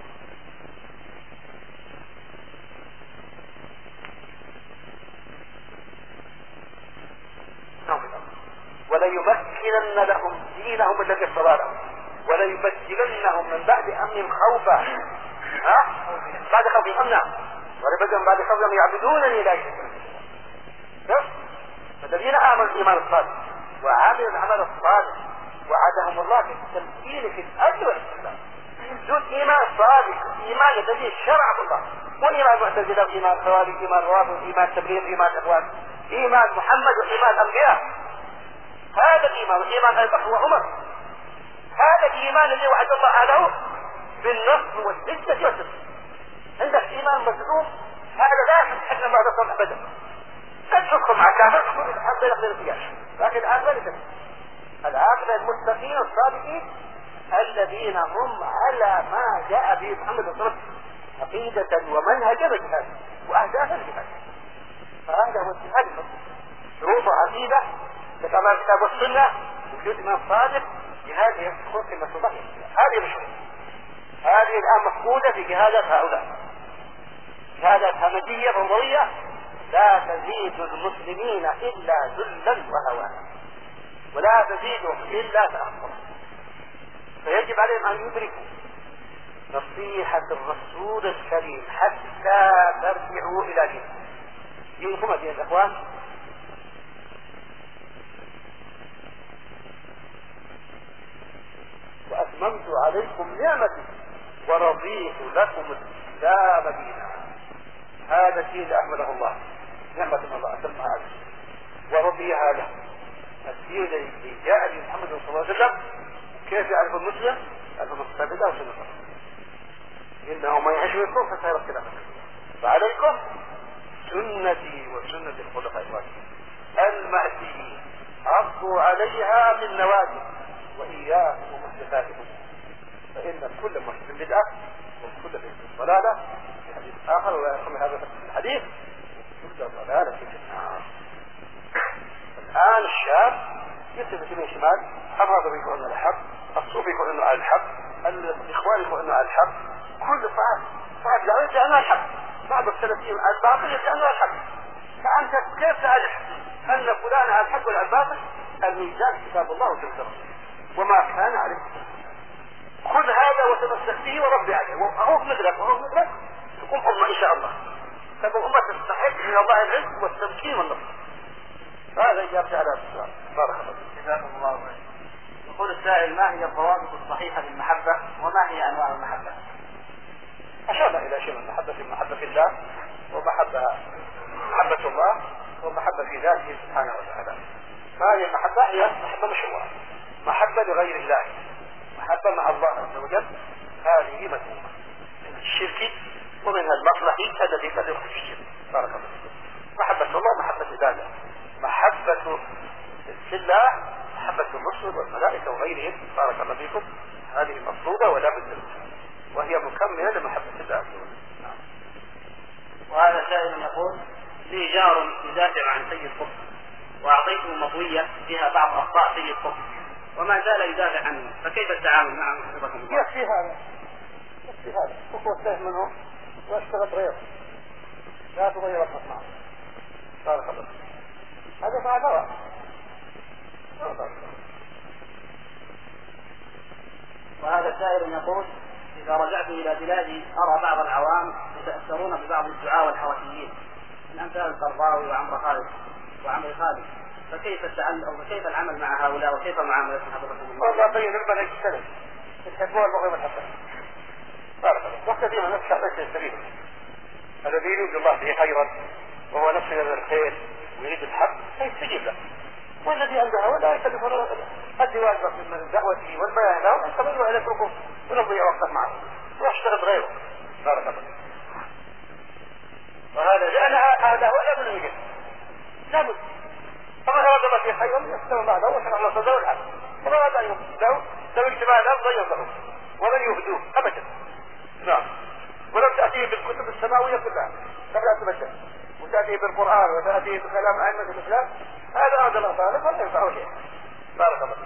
Speaker 1: وليمكنن لهم دينهم الذي ارتضى لهم وليبدلنهم من بعد أمن خوفا بعد خوف أمنا ولبدلهم بعد خوف يعبدونني لا يشركون بي. فالذين آمنوا الإيمان الصالح وعملوا العمل الصالح وعدهم الله بالتمكين في الأرض والإسلام دون إيمان صالح، إيمان الذي شرعه الله، والإيمان المعتزلة إيمان خوارج، إيمان رافض، إيمان تبليغ، إيمان إخوان، إيمان محمد وإيمان الأنبياء. هذا الإيمان إيمان أبي بكر وعمر، هذا الإيمان الذي وعد الله له بالنصر والعزة والسلم. عندك إيمان مظلوم هذا لا يحتاج بعد صلح أبدا، لا تدخل مع كافر حتى يقدر القياس. لكن العاقبة المتقين الصادقين الذين هم على ما جاء به محمد صلى الله عليه وسلم عقيدة ومنهجا وجهادا وأهدافا لهذا. فهذا هو الجهاد، شروط عقيدة كما الكتاب والسنة وجود إمام صادق. جهاد يدخل في المسؤولية، هذه الشروط هذه الآن مفقودة في جهادات هؤلاء، جهادات همجية فوضوية لا تزيد المسلمين إلا ذلا وهوانا ولا تزيدهم إلا تأخرا. فيجب عليهم أن يدركوا نصيحة الرسول الكريم حتى ترجعوا إلى دينكم دين الإخوان. وأتممت عليكم نعمتي ورضيت لكم الإسلام دينا. هذا الدين أحمده الله، نعمة من الله أتمها عليه ورضيها له. الدين الذي جاء به محمد صلى الله عليه وسلم كيف يعرف المسلم؟ المسلم بالله وسنة إنه من يعيش منكم فسيرى اختلافا فعليكم سنتي وسنة الخلفاء الراشدين المهديين عضوا عليها من نواجذ وإياكم ومحدثاتكم فإن كل محدث بدعة وكل بدعة ضلالة. في حديث آخر ولا يقوم هذا الحديث كل ضلالة في النار. الآن الشاب يكتب في الشمال حفظ بكم الحق الصوفي يقول انه على الحق، الاخوان يقول انه على الحق، كل صعب لا أنا الحق، بعض السلفيين على الباطل يجعلنا على الحق. فأنت كيف تعرف أن فلان على الحق ولا على الباطل؟ الميزان كتاب الله وسنة وما كان عليه. خذ هذا وتمسك به وربي عليه، وأعوف مثلك تكون أمة إن شاء الله، تكون أمة تستحق من الله العز والتمكين والنصر. هذا إجابة على السؤال. بارك الله فيك.
Speaker 2: جزاكم الله خيرا. يقول السائل: ما هي الضوابط الصحيحة للمحبة وما هي أنواع المحبة؟
Speaker 1: أشرنا إلى شيء من محبة الله محبة الله ومحبة في ذاته سبحانه وتعالى. فهذه المحبة هي محبة مشروعة، محبة لغير الله، محبة مع الله عز وجل، هذه مذمومة من الشرك ومن المصلحة الذي قد يخرج الشرك. بارك الله فيكم. محبة الله محبة عباده، محبة الله محبة الرسل والملائكة وغيرهم. بارك الله فيكم. هذه مطلوبة ولا بد منها، وهي مكملة لمحبة الله عز وجل.
Speaker 2: وهذا سائل يقول: لي جار يدافع عن سيد قطب وأعطيته مطوية فيها بعض أخطاء سيد قطب وما زال يدافع عنه، فكيف التعامل معه حفظكم الله؟
Speaker 1: يكفي هذا خطوة سهل منه واشتغل غيره، لا تغير الخطأ. بارك الله. هذا مع دواء.
Speaker 2: وهذا سائل يقول: إذا رجعت إلى بلادي أرى بعض العوام يتأثرون ببعض الدعاة والحوثيين من أمثال القرضاوي وعمرو خالد، فكيف العمل مع هؤلاء وكيف معاملتهم حضرتكم الله؟
Speaker 1: والله طيب المنهج السلف يحبون المغرب الحسن. بارك الله. وكثير من الناس ليس السبيل الذي يريد الله به خيرا وهو نفسه من الخير ويريد الحق فيستجيب له، والذي عنده هوى لا يكلف قد يواجه من دعوته والبيان له ان تمنوا الى الحكم ونضيع وقته معه ويشتغل غيره. بارك الله. وهذا لان هذا هو الامر المجد لابد. فمن اراد الله في خيرا يستوى معه وشرع الله صدره الحق، ومن اراد ان يهدوه لو اجتماع الارض ضيقه ولن يهدوه ابدا. نعم. ولم تاتيه بالكتب السماويه كلها قبل ان تبشر، وتاتيه بالقران وتاتيه بكلام ائمه الاسلام، هذا اراد الله تعالى فلا ينفعه شيء. بارك الله.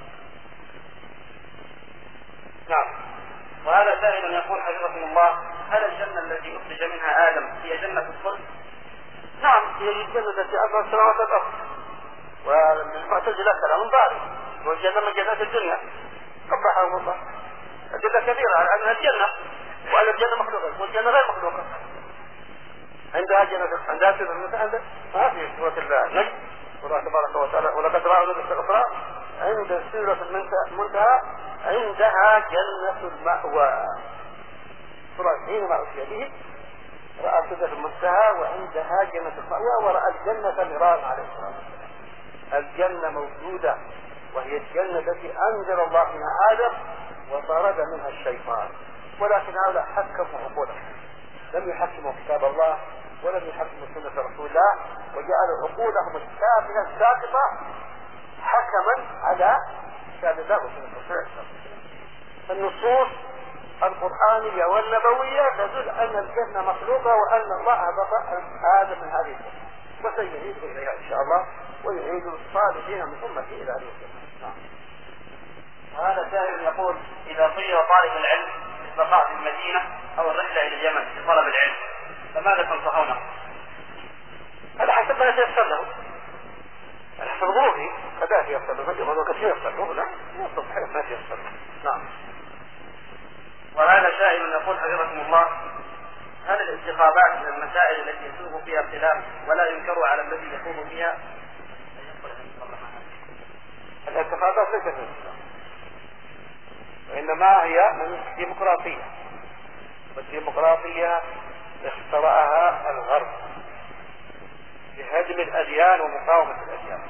Speaker 2: نعم. وهذا سائل يقول حفظكم الله: هل الجنة التي أخرج منها آدم هي جنة الخلد؟
Speaker 1: نعم، هي الجنة التي أرضها السماوات والأرض، والمعتزلة كلام بارد، والجنة من جنات الدنيا قبحهم الله. الجنة كبيرة عنها الجنة، وعلى الجنة مخلوقة والجنة غير مخلوقة. عندها جنة عندها سورة ما في سورة النجم الله تبارك وتعالى: ولقد رأوا نبي الأخرى عند سورة المنتهى عندها جنة المأوى. سورة حينما أتي به رأى سورة المنتهى وعندها جنة المأوى، ورأى الجنة مرارا عليه الصلاة والسلام. الجنة موجودة، وهي الجنة التي أنزل الله منها آدم وطرد منها الشيطان، ولكن هؤلاء حكموا عقولهم، لم يحكموا كتاب الله ولم يحكموا سنة رسول الله، وجعلوا عقولهم السافلة الساقطة حكما على كتاب الله وسنة رسول الله. النصوص القرآنية والنبوية تدل أن الجنة مخلوقة وأن الله هبط آدم من هذه الجنة وسيعيد إليها إن شاء الله، ويعيد الصالحين من أمته إلى هذه الجنة.
Speaker 2: وهذا سائل يقول: إذا خير طالب العلم بالبقاء في المدينة أو الرحلة إلى اليمن لطلب العلم فماذا تنصحونه؟
Speaker 1: هذا حسب ما يتيسر له، على حسب ظروفه، كذلك ييسر له اليوم وكثير ييسر له، لا يصلح ما يتيسر له. نعم.
Speaker 2: وهذا سائل يقول حفظكم الله: هل الانتخابات من المسائل التي يسوغ فيها اختلاف ولا ينكر على الذي يخوض فيها؟
Speaker 1: الانتخابات ليست من الإسلام، وإنما هي من الديمقراطية، والديمقراطية اخترعها الغرب لهدم الأديان ومقاومة الأديان.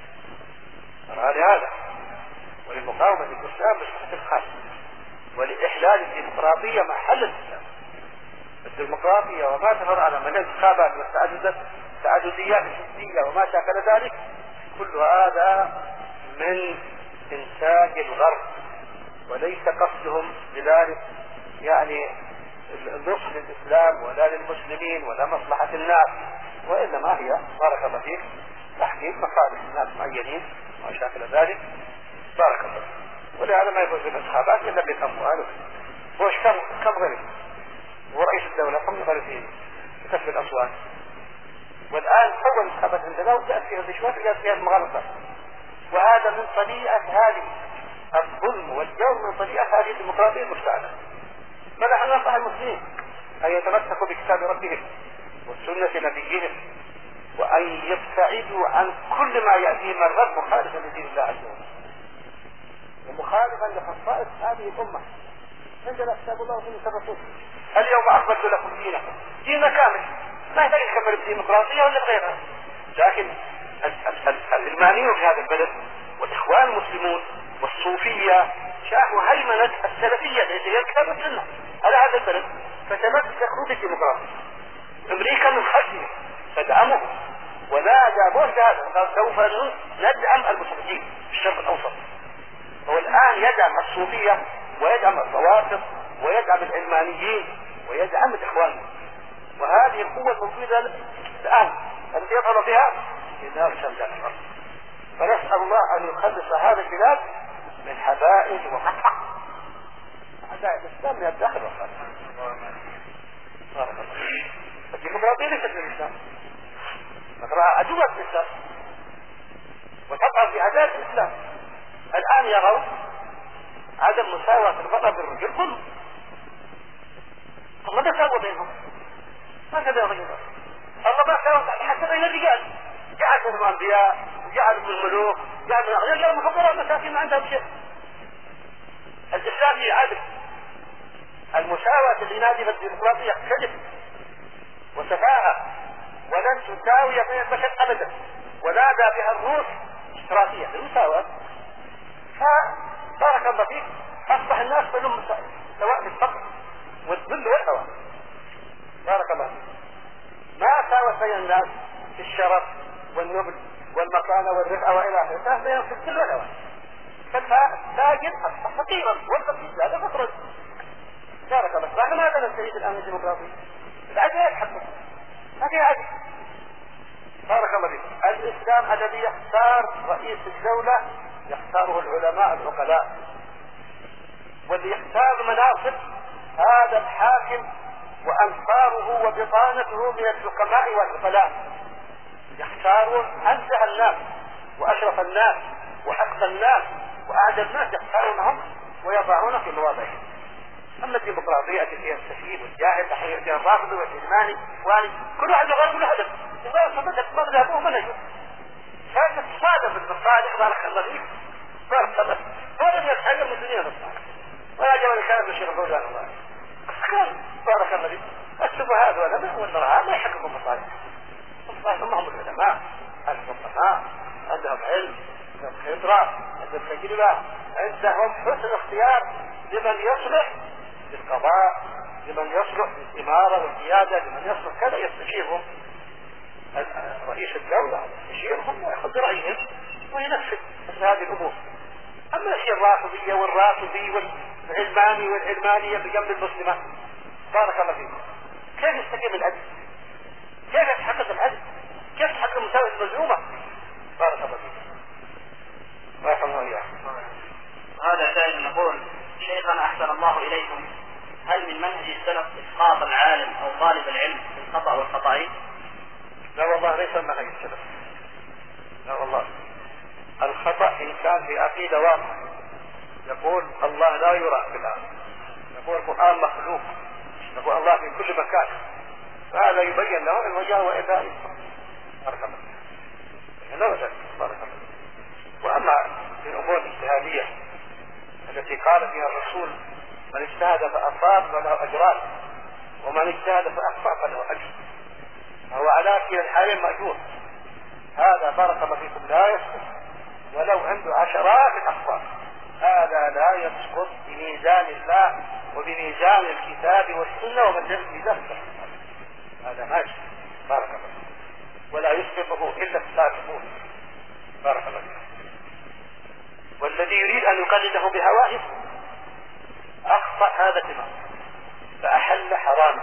Speaker 1: لهذا ولمقاومة الإسلام بصفة خاصة، ولإحلال الديمقراطية محل الإسلام. الديمقراطية وما تفر على من الانتخابات والتعدديات الجنسية وما شاكل ذلك، كل هذا من إنتاج الغرب، وليس قصدهم بذلك يعني النصح للإسلام ولا للمسلمين ولا مصلحة الناس، وإنما هي بارك الله فيك تحقيق مصالح الناس معينين وما شاكل ذلك. بارك الله. ولهذا ما يفوز بالانتخابات إلا بالأموال. وش كم غني ورئيس الدولة كم غني فيه كسب الأصوات. والآن أول انتخابات عندنا وجاءت فيها الرشوات وجاءت فيها المغالطة، وهذا من طبيعة هذه الظلم والجور، من طبيعة هذه الديمقراطية المستعدة. فنحن ننصح المسلمين أن يتمسكوا بكتاب ربهم وسنة نبيهم، وأن يبتعدوا عن كل ما يأتي من الرب مخالفا لدين الله عز وجل ومخالفا لخصائص هذه الأمة. عندنا كتاب الله وسنة الرسول. اليوم أكملت لكم دينكم، ديننا كامل، ما يحتاج يكمل بالديمقراطية ولا غيرها. لكن العلمانيون في هذا البلد والإخوان المسلمون والصوفية شافوا هيمنة السلفية التي هي الكتاب والسنة على هذا البلد، فتمسكوا بالديمقراطية. أمريكا من خلفه تدعمه ونادى بوشهادة وقال سوف ندعم المسلمين في الشرق الأوسط. هو الآن يدعم الصوفية ويدعم الروافض ويدعم العلمانيين ويدعم الإخوان، وهذه القوة الموجودة الآن التي يظهر بها في نار شمال الأرض. فنسأل الله أن يخلص هذا البلاد من حبائل وقطع أعداء الإسلام من الداخل والخارج. الديمقراطية ليست للإسلام، نقرأها عدوة الإسلام وتقع في أعداء الإسلام. الآن يرون عدم مساواة المرأة بالرجل كله، الله ما ساوى بينهم، ما كذا رجل، الله ما ساوى حتى بين الرجال، جعل منهم أنبياء وجعل من الملوك جعل من الرجال مخبرات مساكين ما عندهم شيء. الإسلام فيه عدل. المساواة اللي نادي بالديمقراطية كذب وسفاهة ولن تساوي بين البشر أبدا، ونادى بها الروس اشتراكية للمساواة. فبارك الله فيك أصبح الناس كلهم سواء في الفقر والذل والهوى. بارك الله فيك ما ساوى بين الناس في الشرف والنبل والمكانة والرفعة وإلى آخره، ساوى بينهم في الذل والهوى. فالتاجر أصبح فقيرا والفقير هذا فقر. بارك الله فيك. ماذا نستفيد الآن من الديمقراطية؟ العدل يتحقق، ما في عدل. بارك الله فيك. الإسلام الذي يختار رئيس الدولة يختاره العلماء العقلاء، واللي يختار المناصب هذا الحاكم وأنصاره وبطانته من الحكماء والعقلاء، يختارون أنزه الناس وأشرف الناس وحق الناس وأعدى الناس، يختارونهم ويضعون في مواضعهم. أما الديمقراطية التي هي السفير والجاهل تحية الرافض والإيماني كل واحد يغير كل هدف، إذا صدقت مذهبه منهجه، فأنت تصادف بالمصالح. بارك الله فيك. بارك الله هذا من الحاجة المسلمين بالصالح ولا جواب كان بشير الرجل عن الله. بارك الله فيك. السبهات والعلماء والمرعاة ما يحكموا مصالح. هم العلماء الفقهاء عندهم علم، عندهم خبرة، عندهم تجربة، عندهم حسن اختيار لمن يصلح للقضاء، لمن يصلح للإمارة والقيادة، لمن يصلح كذا يستشيرهم رئيس الدولة، يستشيرهم ويأخذ رأيهم وينفذ مثل هذه الأمور. أما الأشياء الرافضية والرافضي والعلماني والعلمانية بجنب المسلمة، بارك الله فيكم، كيف يستقيم العدل؟ كيف يتحقق العدل؟ كيف تحقق المساواة المزعومة؟ بارك الله فيكم. بارك الله إياكم.
Speaker 2: هذا سائل يقول: شيخنا أحسن الله إليكم، هل من منهج السلف إسقاط العالم أو طالب العلم في الخطأ والخطأين؟
Speaker 1: لا والله ليس منهج السلف. لا والله. الخطأ إنسان في عقيدة واضحة يقول الله لا يرى في الأرض، يقول القرآن مخلوق، يقول الله في كل مكان، فهذا يبين له إن وجهه وإلا بارك الله. بارك الله. وأما في الأمور الاجتهادية التي قال فيها الرسول: من اجتهد فأصاب فله أجران، ومن اجتهد فأخطأ فله أجر، فهو على كلا الحالين مأجور. هذا بارك الله فيكم لا يسقط ولو عنده عشرات الأخطاء، هذا لا يسقط بميزان الله وبميزان الكتاب والسنة ومن ميزان الكتاب، هذا ماشي. بارك الله فيكم. ولا يسقطه إلا السابقون. بارك الله فيكم. والذي يريد أن يقلده بهوائه أخطأ هذا الإمام فأحل حراما،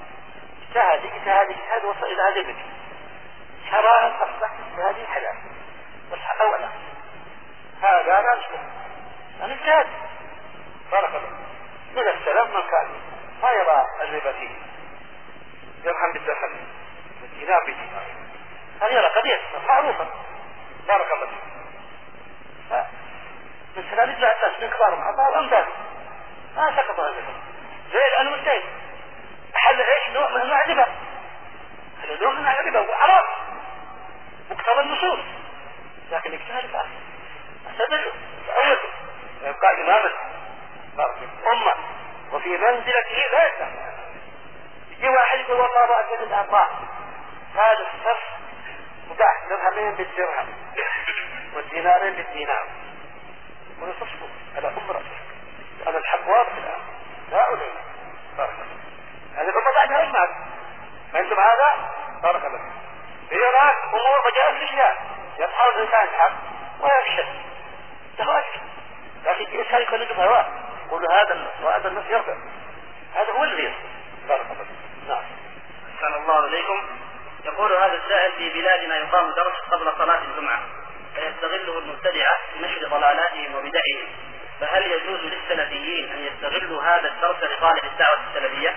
Speaker 1: اجتهاد وصل إلى هذه النتيجة، حرام أصبح هذه حلال والحق أولا، هذا لا يشبه. أنا اجتهاد. بارك الله. من السلام من كان ما يرى الربا فيه درهم بالدرهم والدينار بالدينار، هذه يرى قضية معروفة. بارك الله. من سلام الله الناس من كبار مع وأمثال ما سقط هذا زي الآن والتين أحل إيش نوع من أنواع الربا، هذا نوع من أنواع الربا وحرام مقتضى النصوص، لكن اجتهاد الآن استدلوا تأولوا يبقى إماما أمة وفي منزلته لا يستحق. يجي واحد يقول والله بأجل الأرباع هذا الصف مباح درهمين بالدرهم والدينارين بالدينار ونصفه على أمرة. أنا الحق واضح الآن لا أولي بارك الله. هذا الأمة بعدها المال ما أنتم هذا بارك الله. إذا رأت أمور وجاءت الأشياء يبحث الإنسان الحق ويفشل له أجل، لكن الإنسان يكون له هواه يقول هذا النص وهذا النص يرفع، هذا هو اللي يصير. بارك الله. نعم.
Speaker 2: أحسن الله إليكم. يقول هذا السائل: في بلادنا يقام درس قبل صلاة الجمعة فيستغله المبتدعة لنشر ضلالاتهم وبدعهم، فهل يجوز للسلفيين أن يستغلوا هذا الدرس لصالح الدعوة السلفية؟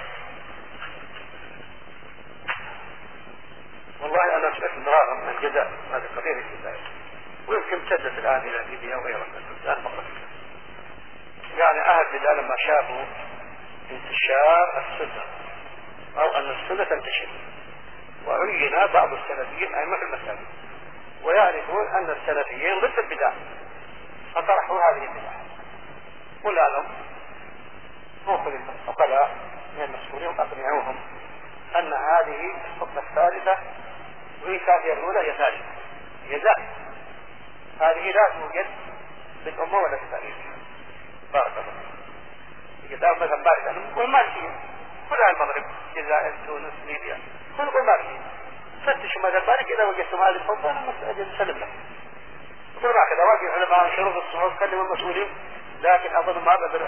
Speaker 1: والله أنا سمعت مرارا من الجزاء هذه قضية في الجزائر ويمكن امتدت الآن إلى ليبيا وغيرها من البلدان مرة. يعني أهل البلاد لما شافوا انتشار السنة أو أن السنة تنتشر وعين بعض السلفيين أئمة في المساجد ويعرفون أن السلفيين ضد البدع فطرحوا هذه البدع، قلنا لهم نأخذ العقلاء من المسؤولين وأقنعوهم أن هذه الخطة الثالثة وهي كافية الأولى هي ثالثة هي ذات هذه لا توجد بالأمة ولا في التاريخ. بارك الله. الآن مثلا بارك والمالكية كلها المغرب الجزائر تونس ليبيا كل المالكية فتشوا ماذا بارك إذا وجدتم هذه الخطة أنا أجل سلم لك. كل ما كذا واقع علماء شروط الصحف كلموا المسؤولين، لكن أظن ما بذلوا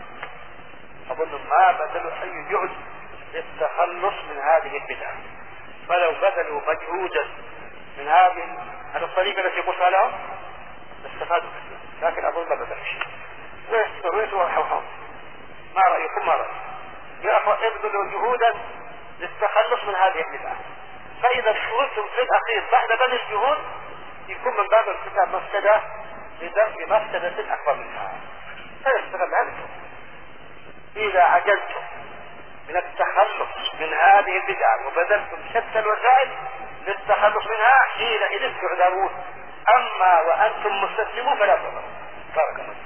Speaker 1: أي جهد للتخلص من هذه البدع، فلو بذلوا مجهودا من هذه الطريقة التي قلتها لهم استفادوا منها، لكن أظن ما بذلوا شيء ويسترويتوا وحوحون. ما رأيكم؟ ما رأيكم؟ يبذلوا جهودا للتخلص من هذه البدع، فإذا شغلتم في الأخير بعد بذل الجهود يكون من باب الكتاب مفسدة لدرء مفسدة أكبر منها، فيستغل هذا. إذا عجزتم من التخلص من هذه البدع وبذلتم شتى الوسائل للتخلص منها حينئذ تعذرون، أما وأنتم مستسلمون فلا تضروا. بارك الله.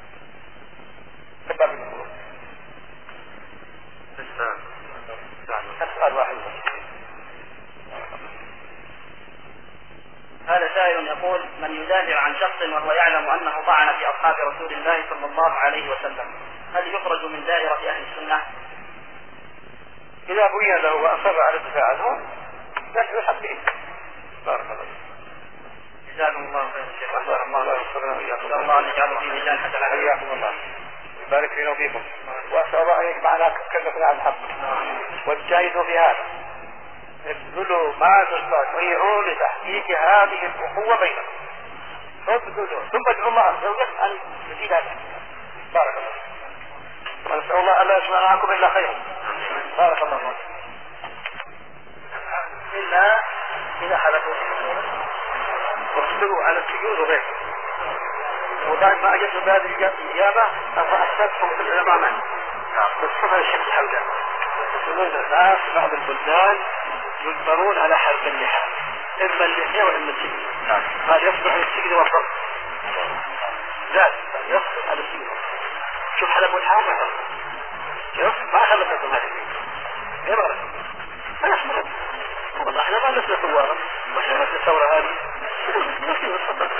Speaker 1: تبقى بالنور. السؤال واحد.
Speaker 2: هذا سائل يقول: من يدافع عن شخص وهو يعلم أنه طعن في أصحاب رسول الله صلى الله عليه وسلم هل يخرج من دائرة أهل السنة؟
Speaker 1: إذا بويا له وأصر على الدفاع عنه نحن حقين. بارك الله.
Speaker 2: جزاكم الله خير الشيخ.
Speaker 1: أحسن الله
Speaker 2: أسأل الله أن يجعله في ميزان حسنات.
Speaker 1: حياكم الله يبارك فينا وفيكم، وأسأل الله أن يجمعنا كلنا على الحق واجتهدوا في هذا، ابذلوا ما تستطيعون لتحقيق هذه الأخوة بينكم، فابذلوا ثم ادعوا الله عز وجل أن يزيد هذا. بارك الله. ونسأل الله ألا يسمع معكم إلا خير. بارك الله فيكم. إلا إذا حدثوا واصبروا على السجود وغيره، وبعد ما أجلسوا بهذه الإجابة فأحسبتم في العلماء بالصفة الشيخ الحمدان يقولون الناس بعض البلدان يجبرون على حلق اللحى، إما اللحية وإما السجن، هذا يصبح السجن والضبط ذات يصبح على السجن. شوف حلب والحامة شوف ما خلقتكم هذه ايه بقى ما يصبح والله احنا ما نسنا ثوارا واحنا نسنا الثورة هذه نسنا الصدق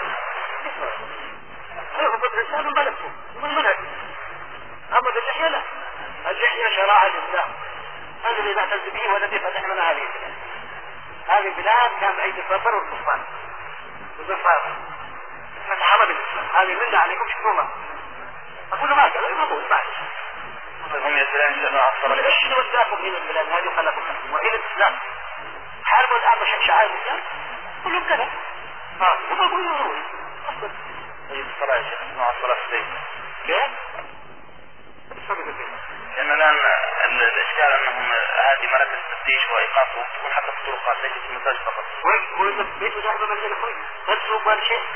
Speaker 1: هذا ضد الإنسان ما نفسه من منهج. أما باللحية لا، اللحية شراعة الإسلام هذا اللي نعتز به والذي فتح لنا هذه البلاد. هذه البلاد كان عيد البربر والكفار والبربر فتحها بالإسلام، هذه منا عليكم شكوما أقول ما كذا يقول بعد هم يسلم جماعة الصلاة إيش اللي وداكم إلى البلاد هذه وخلاكم وإلى الإسلام حاربوا الآن شعائر الإسلام كلهم كذا هم يقولون
Speaker 2: طيب الصلاة يا شيخ نوع الصلاة في البيت
Speaker 1: كيف؟
Speaker 2: لأن الآن الإشكال أنهم هذه مراكز تفتيش وإيقاف وتكون حتى في الطرقات ليس في المساجد فقط.
Speaker 1: وإذا في البيت وصاحب المسجد أخوي لا تسوق ولا شيء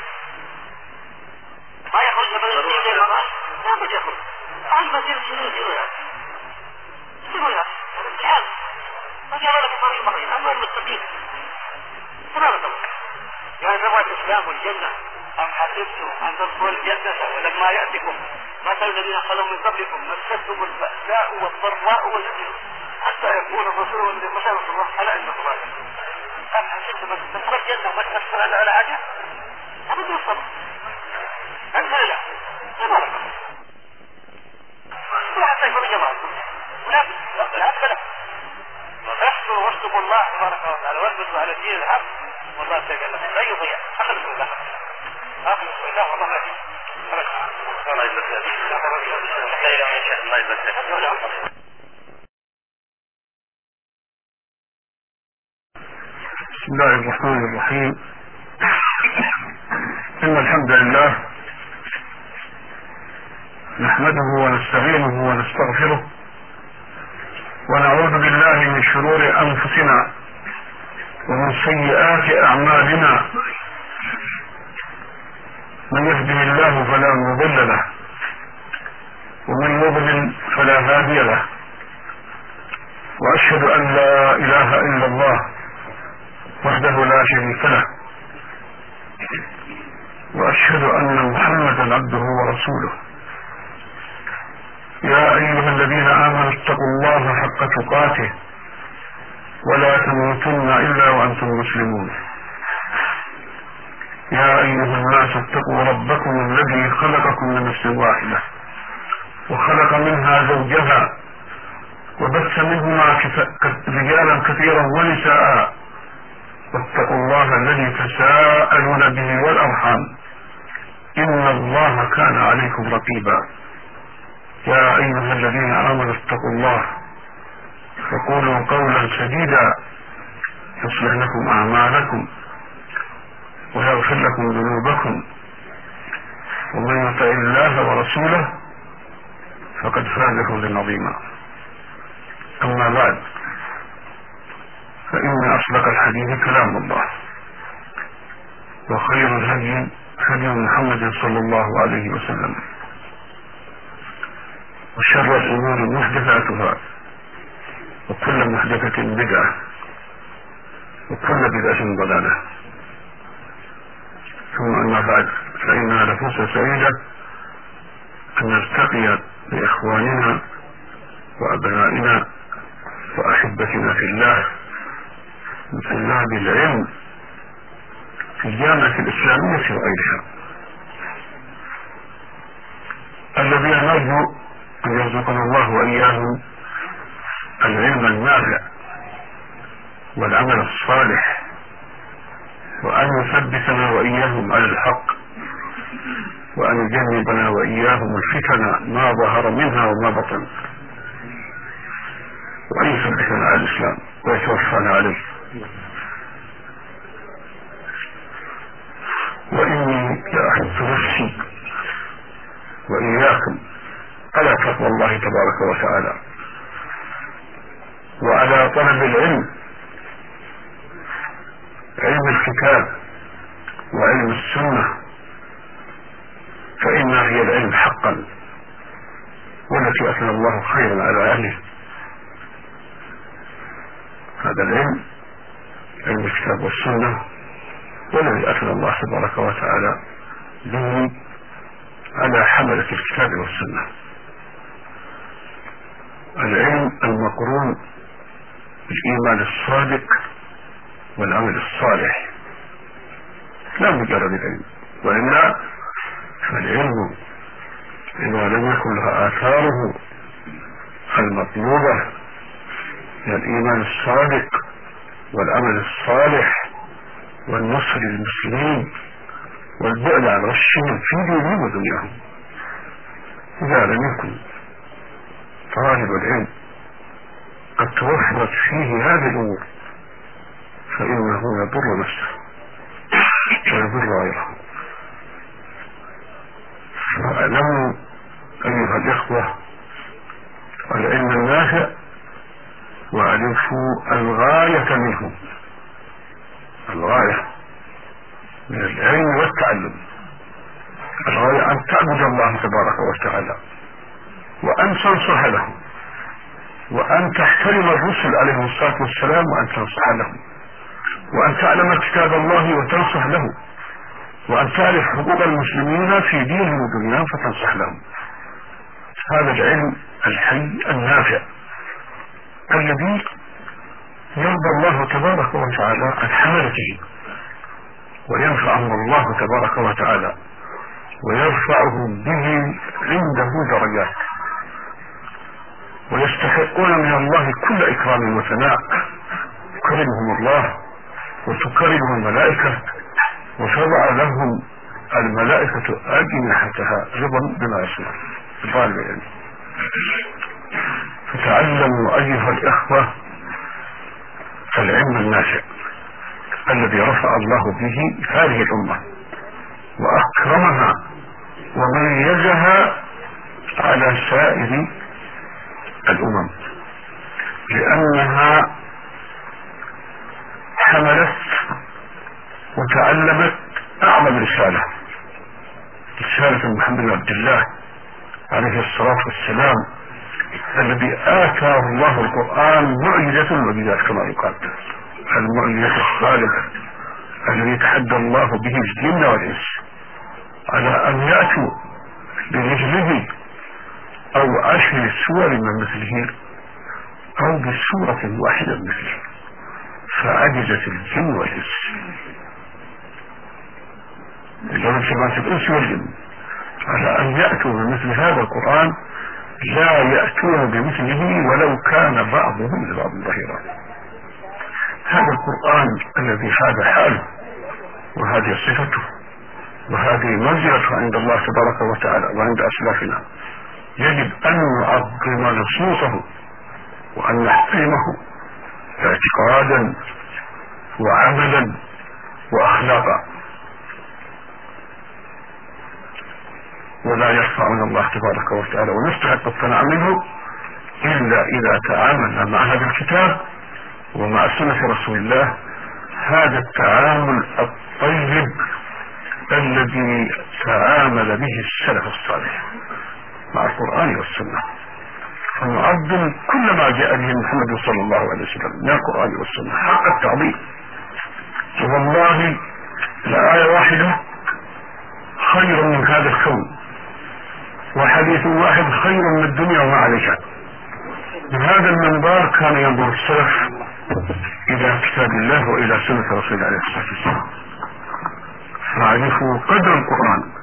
Speaker 1: ما يخرج من المسجد زي المرأة لا ما يخرج عن مسجد سنين سنوية هذا امتحان ما جرى لك طريق مريض أما المستقيم سبحان الله. يعني نبغى الإسلام والجنة أم حسبتم أن تدخلوا الجنة ولما يأتكم مثل الذين خلوا من قبلكم مستهم البأساء والضراء والزلزال حتى يكون الرسول والذين مشى رسول الله على أن الله أم حسبتم أن تدخلوا الجنة وما تدخلوا على حاجة أبدا الصبر أنت لا تبارك الله حتى يكون جماعة لا بد فاحذروا واشتموا الله تبارك وتعالى واثبتوا على دين الحق والله سيجعل لكم لا يضيع. أخلصوا الله والله لا يضيع. الله يبارك فيك. الله يبارك فيك.
Speaker 3: بسم الله الرحمن الرحيم. إن الحمد لله نحمده ونستعينه ونستغفره ونعوذ بالله من شرور أنفسنا ومن سيئات أعمالنا. من يهده الله فلا مضل له ومن يضلل فلا هادي له وأشهد أن لا إله إلا الله وحده لا شريك له وأشهد أن محمدا عبده ورسوله. يا أيها الذين آمنوا اتقوا الله حق تقاته ولا تموتن إلا وأنتم مسلمون. يا أيها الناس اتقوا ربكم الذي خلقكم من نفس واحدة وخلق منها زوجها وبث منهما رجالا كثيرا ونساء واتقوا الله الذي تساءلون به والأرحام إن الله كان عليكم رقيبا. يا أيها الذين آمنوا اتقوا الله وقولوا قولا سديدا يصلح لكم أعمالكم ويغفر لكم ذنوبكم ومن يطع الله ورسوله فقد فاز فوزا عظيما. أما بعد فإن أصدق الحديث كلام الله وخير الهدي هدي محمد صلى الله عليه وسلم وشر الأمور محدثاتها وكل محدثة بدعة وكل بدعة ضلالة. ثم أما بعد فإنها لفرصة سعيدة أن نلتقي بإخواننا وأبنائنا وأحبتنا في الله من طلاب العلم في الجامعة الإسلامية وغيرها الذين نرجو أن يرزقنا الله وإياهم العلم النافع والعمل الصالح وأن يثبتنا وإياهم على الحق وأن يجنبنا وإياهم الفتن ما ظهر منها وما بطن وأن يثبتنا على الإسلام ويتوفانا عليه. وإني لأحث نفسي وإياكم على تقوى الله تبارك وتعالى وعلى طلب العلم، علم الكتاب وعلم السنة، فإنها هي العلم حقا والتي أثنى الله خيرا على أهله. هذا العلم علم الكتاب والسنة والذي أثنى الله تبارك وتعالى به على حملة الكتاب والسنة. العلم المقرون بالإيمان الصادق والعمل الصالح لا مجرد العلم، وإلا فالعلم إذا لم يكن لها آثاره المطلوبة من الإيمان الصادق والعمل الصالح والنصر للمسلمين والبعد عن غشهم في دينهم ودنياهم، إذا لم يكن طالب العلم قد توفرت فيه هذه الأمور فإنه يضر نفسه ويضر غيره. واعلموا أيها الإخوة العلم النافع واعرفوا الغاية منه، الغاية من العلم والتعلم، الغاية أن تعبد الله تبارك وتعالى وأن تنصح له وأن تحترم الرسل عليهم الصلاة والسلام وأن تنصح لهم وأن تعلم كتاب الله وتنصح له وأن تعرف حقوق المسلمين في دينهم ودنياهم فتنصح لهم. هذا العلم الحي النافع الذي يرضى الله تبارك وتعالى عن حملته وينفعهم الله تبارك وتعالى ويرفعهم به عنده درجات ويستحقون من الله كل إكرام وثناء، يكرمهم الله وتكرمهم الملائكة وتضع لهم الملائكة أجنحتها رضا بما يصنع طالب العلم. فتعلموا أيها الإخوة العلم النافع الذي رفع الله به هذه الأمة وأكرمها وميزها على سائر الأمم، لأنها حملت وتعلمت أعظم رسالة، رسالة محمد بن عبد الله عليه الصلاة والسلام الذي آتاه الله القرآن معجزة المعجزات كما يقال، المعجزة الخالدة الذي يتحدى الله به الجن والإنس على أن يأتوا بمثله أو 10 سور من مثله أو بسورة واحدة من مثله، فعجزت الجن والإنس لدرجة الإنس والجن على أن يأتوا بمثل هذا القرآن لا يأتون بمثله ولو كان بعضهم لبعض ظهيرا. هذا القرآن الذي هذا حاله وهذه صفته وهذه منزلته عند الله تبارك وتعالى وعند أسلافنا، يجب أن نعظم نصوصه وأن نحترمه اعتقادا وعملا وأخلاقا، ولا يرفع من الله تبارك وتعالى ونستحق الثناء منه إلا إذا تعاملنا مع هذا الكتاب ومع سنة رسول الله هذا التعامل الطيب الذي تعامل به السلف الصالح مع القرآن والسنة، فنعظم كل ما جاء به محمد صلى الله عليه وسلم من القرآن والسنة حق التعظيم. والله لآية واحدة خير من هذا الكون وحديث واحد خير من الدنيا وما عليها. من هذا المنبر كان ينظر السلف إلى كتاب الله وإلى سنة رسول الله عليه الصلاة والسلام، فعرفوا قدر القرآن